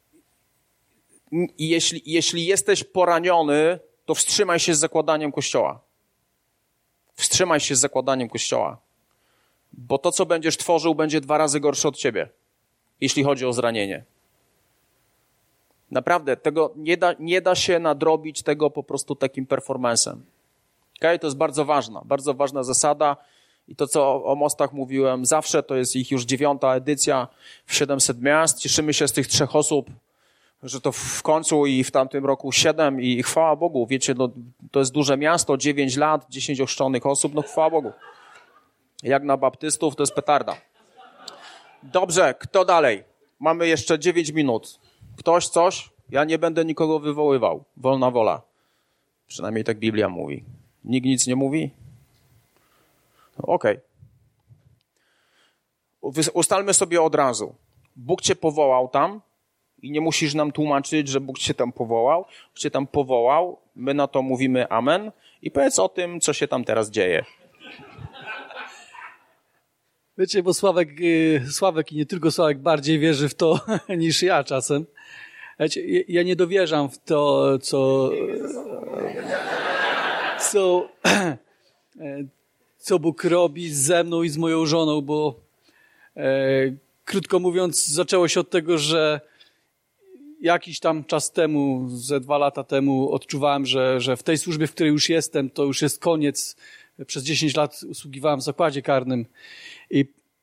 I jeśli, jeśli jesteś poraniony, to wstrzymaj się z zakładaniem kościoła. Wstrzymaj się z zakładaniem kościoła. Bo to, co będziesz tworzył, będzie dwa razy gorsze od ciebie, jeśli chodzi o zranienie. Naprawdę, tego nie da, nie da się nadrobić tego po prostu takim performancem. Okay? To jest bardzo ważna, bardzo ważna zasada. I to, co o, o mostach mówiłem zawsze, to jest ich już dziewiąta edycja w siedemset miast. Cieszymy się z tych trzech osób, że to w końcu i w tamtym roku siedem i chwała Bogu. Wiecie, no, to jest duże miasto, dziewięć lat, dziesięć ochrzczonych osób, no chwała Bogu. Jak na baptystów to jest petarda. Dobrze, kto dalej? Mamy jeszcze dziewięć minut. Ktoś coś? Ja nie będę nikogo wywoływał. Wolna wola. Przynajmniej tak Biblia mówi. Nikt nic nie mówi? Okej. Okay. Ustalmy sobie od razu. Bóg cię powołał tam i nie musisz nam tłumaczyć, że Bóg cię tam powołał. Bóg cię tam powołał, my na to mówimy amen i powiedz o tym, co się tam teraz dzieje. Wiecie, bo Sławek, Sławek i nie tylko Sławek bardziej wierzy w to niż ja czasem. Wiecie, ja nie dowierzam w to, co, co, co Bóg robi ze mną i z moją żoną, bo e, krótko mówiąc zaczęło się od tego, że jakiś tam czas temu, ze dwa lata temu odczuwałem, że, że w tej służbie, w której już jestem, to już jest koniec. Przez dziesięć lat usługiwałem w zakładzie karnym i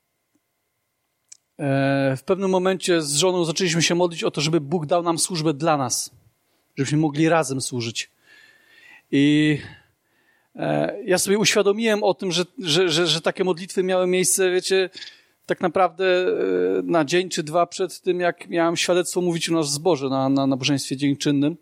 w pewnym momencie z żoną zaczęliśmy się modlić o to, żeby Bóg dał nam służbę dla nas, żebyśmy mogli razem służyć. I ja sobie uświadomiłem o tym, że, że, że, że takie modlitwy miały miejsce, wiecie, tak naprawdę na dzień czy dwa przed tym, jak miałem świadectwo mówić u nas w zborze na, na nabożeństwie dziękczynnym.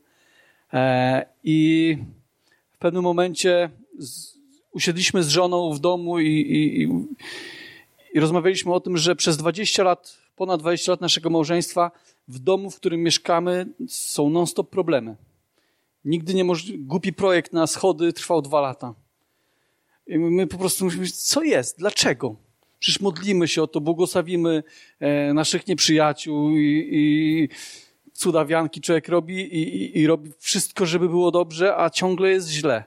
I w pewnym momencie z, usiedliśmy z żoną w domu i, i, i, i rozmawialiśmy o tym, że przez dwadzieścia lat, ponad dwadzieścia lat naszego małżeństwa w domu, w którym mieszkamy, są non-stop problemy. Nigdy nie może... Głupi projekt na schody trwał dwa lata. I my po prostu mówimy, co jest? Dlaczego? Przecież modlimy się o to, błogosławimy e, naszych nieprzyjaciół i, i cudawianki człowiek robi i, i, i robi wszystko, żeby było dobrze, a ciągle jest źle.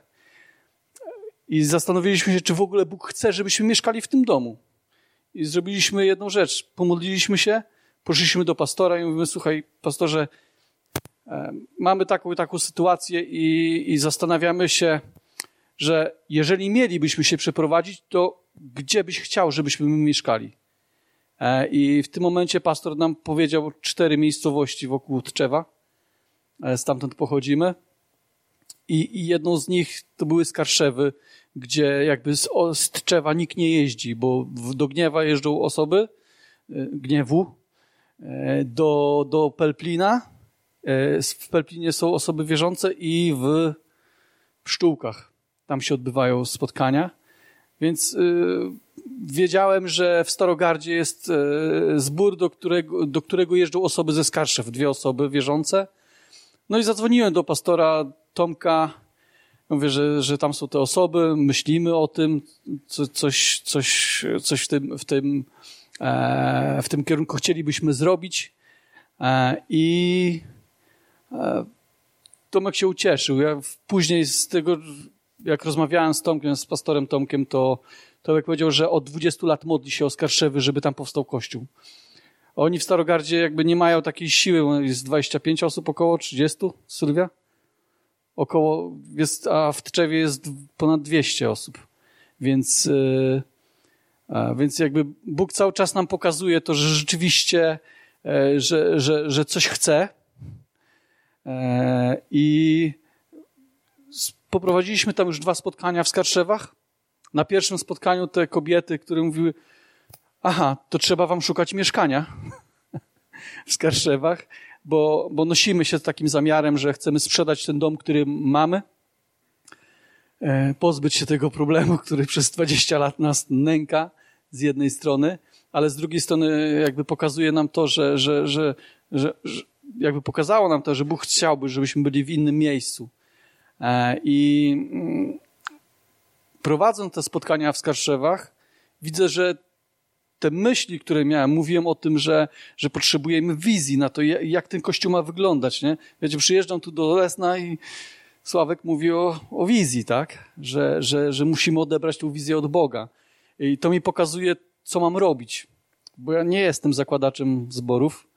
I zastanowiliśmy się, czy w ogóle Bóg chce, żebyśmy mieszkali w tym domu. I zrobiliśmy jedną rzecz. Pomodliliśmy się, poszliśmy do pastora i mówimy, słuchaj, pastorze, e, mamy taką i taką sytuację i, i zastanawiamy się, że jeżeli mielibyśmy się przeprowadzić, to gdzie byś chciał, żebyśmy my mieszkali? E, I w tym momencie pastor nam powiedział cztery miejscowości wokół Tczewa. E, stamtąd pochodzimy. I, I jedną z nich to były Skarszewy, gdzie jakby z, o, z Tczewa nikt nie jeździ, bo w, do Gniewa jeżdżą osoby, e, Gniewu, e, do, do Pelplina. E, w Pelplinie są osoby wierzące i w Pszczółkach. Tam się odbywają spotkania. Więc y, wiedziałem, że w Starogardzie jest y, zbór, do którego, do którego jeżdżą osoby ze Skarszew, dwie osoby wierzące. No i zadzwoniłem do pastora Tomka. Mówię, że, że tam są te osoby, myślimy o tym, co, coś, coś, coś w tym, w tym, e, w tym kierunku chcielibyśmy zrobić. E, I e, Tomek się ucieszył. Ja później z tego... Jak rozmawiałem z Tomkiem, z pastorem Tomkiem, to Tomek powiedział, że od dwudziestu lat modli się o Skarszewy, żeby tam powstał kościół. Oni w Starogardzie jakby nie mają takiej siły. Jest dwadzieścia pięć osób, około trzydzieści, Sylwia? Około, jest, a w Tczewie jest ponad dwieście osób. Więc, yy, a, więc jakby Bóg cały czas nam pokazuje to, że rzeczywiście, yy, że, że, że coś chce. Yy, I poprowadziliśmy tam już dwa spotkania w Skarszewach. Na pierwszym spotkaniu te kobiety, które mówiły, aha, to trzeba wam szukać mieszkania w Skarszewach, bo, bo nosimy się z takim zamiarem, że chcemy sprzedać ten dom, który mamy, e, pozbyć się tego problemu, który przez dwadzieścia lat nas nęka z jednej strony, ale z drugiej strony jakby pokazuje nam to, że, że, że, że, że jakby pokazało nam to, że Bóg chciałby, żebyśmy byli w innym miejscu. I prowadząc te spotkania w Skarszewach, widzę, że te myśli, które miałem, mówiłem o tym, że, że potrzebujemy wizji na to, jak ten kościół ma wyglądać. Nie? Wiecie, przyjeżdżam tu do Leszna i Sławek mówi o, o wizji, tak? Że, że, że musimy odebrać tę wizję od Boga. I to mi pokazuje, co mam robić. Bo ja nie jestem zakładaczem zborów.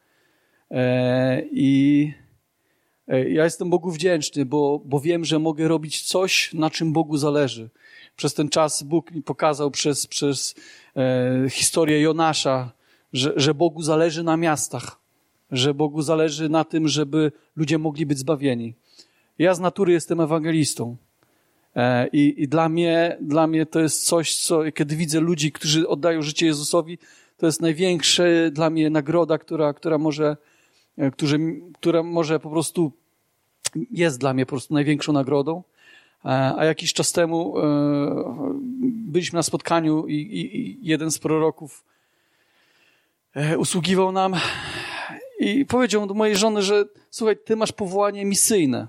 I ja jestem Bogu wdzięczny, bo, bo wiem, że mogę robić coś, na czym Bogu zależy. Przez ten czas Bóg mi pokazał przez, przez e, historię Jonasza, że, że Bogu zależy na miastach, że Bogu zależy na tym, żeby ludzie mogli być zbawieni. Ja z natury jestem ewangelistą I, i dla mnie, dla mnie to jest coś, co kiedy widzę ludzi, którzy oddają życie Jezusowi, to jest największa dla mnie nagroda, która, która może, którzy, która może po prostu jest dla mnie po prostu największą nagrodą. A jakiś czas temu byliśmy na spotkaniu i, i, i jeden z proroków usługiwał nam i powiedział do mojej żony, że słuchaj, ty masz powołanie misyjne.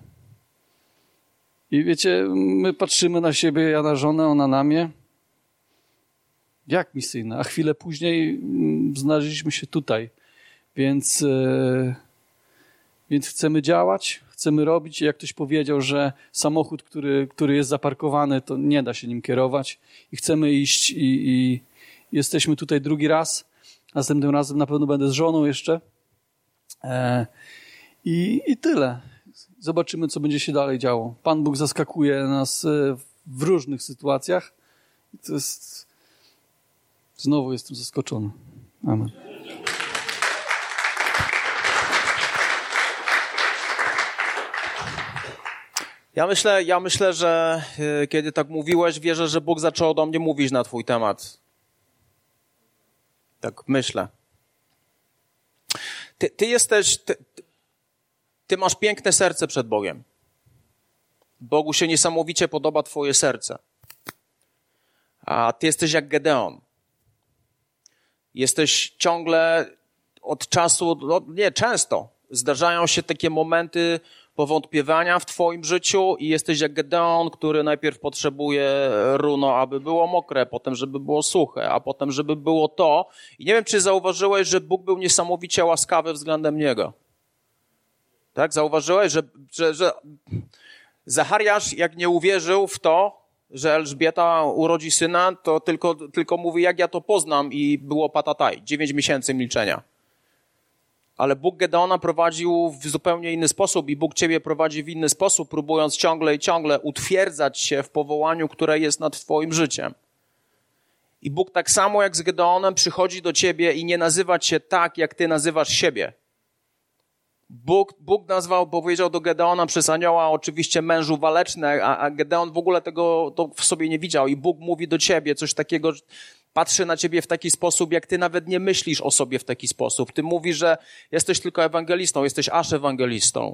I wiecie, my patrzymy na siebie, ja na żonę, ona na mnie. Jak misyjne? A chwilę później znaleźliśmy się tutaj. Więc, e, więc chcemy działać, chcemy robić. Jak ktoś powiedział, że samochód, który, który jest zaparkowany, to nie da się nim kierować. I chcemy iść i, i jesteśmy tutaj drugi raz. Następnym razem na pewno będę z żoną jeszcze. E, i, I tyle. Zobaczymy, co będzie się dalej działo. Pan Bóg zaskakuje nas w różnych sytuacjach. I to jest... Znowu jestem zaskoczony. Amen. Ja myślę, ja myślę, że yy, kiedy tak mówiłeś, wierzę, że Bóg zaczął do mnie mówić na twój temat. Tak myślę. Ty, ty jesteś... Ty, Ty masz piękne serce przed Bogiem. Bogu się niesamowicie podoba twoje serce. A ty jesteś jak Gedeon. Jesteś ciągle od czasu, no nie, często zdarzają się takie momenty powątpiewania w twoim życiu i jesteś jak Gedeon, który najpierw potrzebuje runo, aby było mokre, potem żeby było suche, a potem żeby było to. I nie wiem, czy zauważyłeś, że Bóg był niesamowicie łaskawy względem niego. Tak, zauważyłeś, że, że, że Zachariasz, jak nie uwierzył w to, że Elżbieta urodzi syna, to tylko, tylko mówi, jak ja to poznam i było patataj, dziewięć miesięcy milczenia. Ale Bóg Gedeona prowadził w zupełnie inny sposób i Bóg ciebie prowadzi w inny sposób, próbując ciągle i ciągle utwierdzać się w powołaniu, które jest nad twoim życiem. I Bóg tak samo jak z Gedeonem przychodzi do ciebie i nie nazywa cię tak, jak ty nazywasz siebie. Bóg, Bóg nazwał, powiedział do Gedeona przez anioła oczywiście mężu waleczny, a, a Gedeon w ogóle tego to w sobie nie widział i Bóg mówi do ciebie coś takiego, patrzy na ciebie w taki sposób, jak ty nawet nie myślisz o sobie w taki sposób. Ty mówisz, że jesteś tylko ewangelistą, jesteś aż ewangelistą.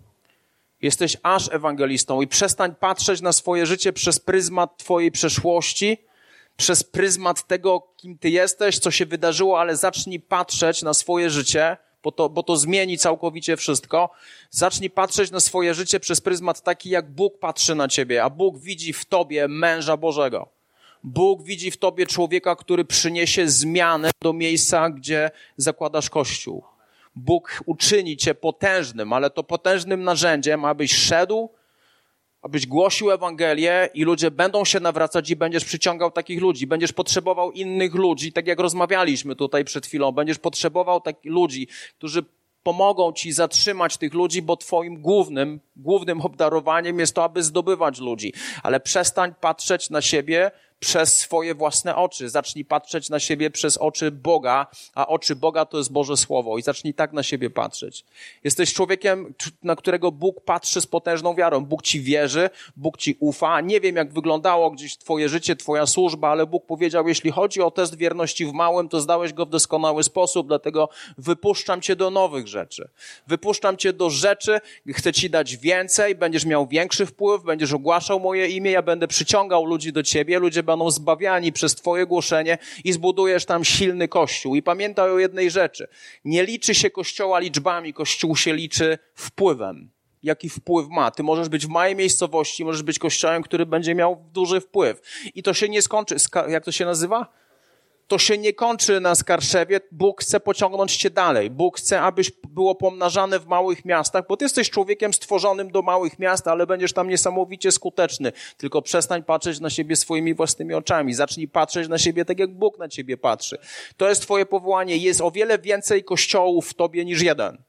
Jesteś aż ewangelistą i przestań patrzeć na swoje życie przez pryzmat twojej przeszłości, przez pryzmat tego, kim ty jesteś, co się wydarzyło, ale zacznij patrzeć na swoje życie, Bo to, bo to zmieni całkowicie wszystko. Zacznij patrzeć na swoje życie przez pryzmat taki, jak Bóg patrzy na ciebie, a Bóg widzi w tobie męża Bożego. Bóg widzi w tobie człowieka, który przyniesie zmianę do miejsca, gdzie zakładasz Kościół. Bóg uczyni cię potężnym, ale to potężnym narzędziem, abyś szedł, abyś głosił Ewangelię i ludzie będą się nawracać i będziesz przyciągał takich ludzi. Będziesz potrzebował innych ludzi, tak jak rozmawialiśmy tutaj przed chwilą. Będziesz potrzebował takich ludzi, którzy pomogą ci zatrzymać tych ludzi, bo twoim głównym, głównym obdarowaniem jest to, aby zdobywać ludzi. Ale przestań patrzeć na siebie przez swoje własne oczy. Zacznij patrzeć na siebie przez oczy Boga, a oczy Boga to jest Boże Słowo i zacznij tak na siebie patrzeć. Jesteś człowiekiem, na którego Bóg patrzy z potężną wiarą. Bóg ci wierzy, Bóg ci ufa. Nie wiem, jak wyglądało gdzieś twoje życie, twoja służba, ale Bóg powiedział, jeśli chodzi o test wierności w małym, to zdałeś go w doskonały sposób, dlatego wypuszczam cię do nowych rzeczy. Wypuszczam cię do rzeczy, chcę ci dać więcej, będziesz miał większy wpływ, będziesz ogłaszał moje imię, ja będę przyciągał ludzi do ciebie, ludzie będą zbawiani przez twoje głoszenie i zbudujesz tam silny kościół. I pamiętaj o jednej rzeczy. Nie liczy się kościoła liczbami, kościół się liczy wpływem. Jaki wpływ ma? Ty możesz być w małej miejscowości, możesz być kościołem, który będzie miał duży wpływ. I to się nie skończy, jak to się nazywa? To się nie kończy na Skarszewie. Bóg chce pociągnąć cię dalej. Bóg chce, abyś było pomnażane w małych miastach, bo ty jesteś człowiekiem stworzonym do małych miast, ale będziesz tam niesamowicie skuteczny. Tylko przestań patrzeć na siebie swoimi własnymi oczami. Zacznij patrzeć na siebie tak, jak Bóg na ciebie patrzy. To jest twoje powołanie. Jest o wiele więcej kościołów w tobie niż jeden.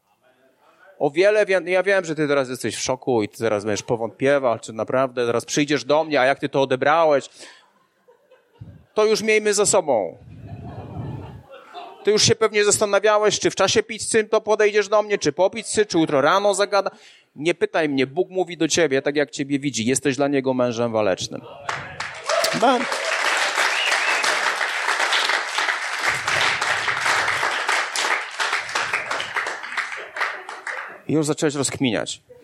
O wiele więcej. Ja wiem, że ty teraz jesteś w szoku i ty teraz będziesz powątpiewał, czy naprawdę teraz przyjdziesz do mnie, a jak ty to odebrałeś? To już miejmy za sobą. Ty już się pewnie zastanawiałeś, czy w czasie pizzy to podejdziesz do mnie, czy po pizzy, czy jutro rano zagada. Nie pytaj mnie, Bóg mówi do ciebie tak, jak ciebie widzi. Jesteś dla Niego mężem walecznym. Amen. I już zacząłeś rozkminiać.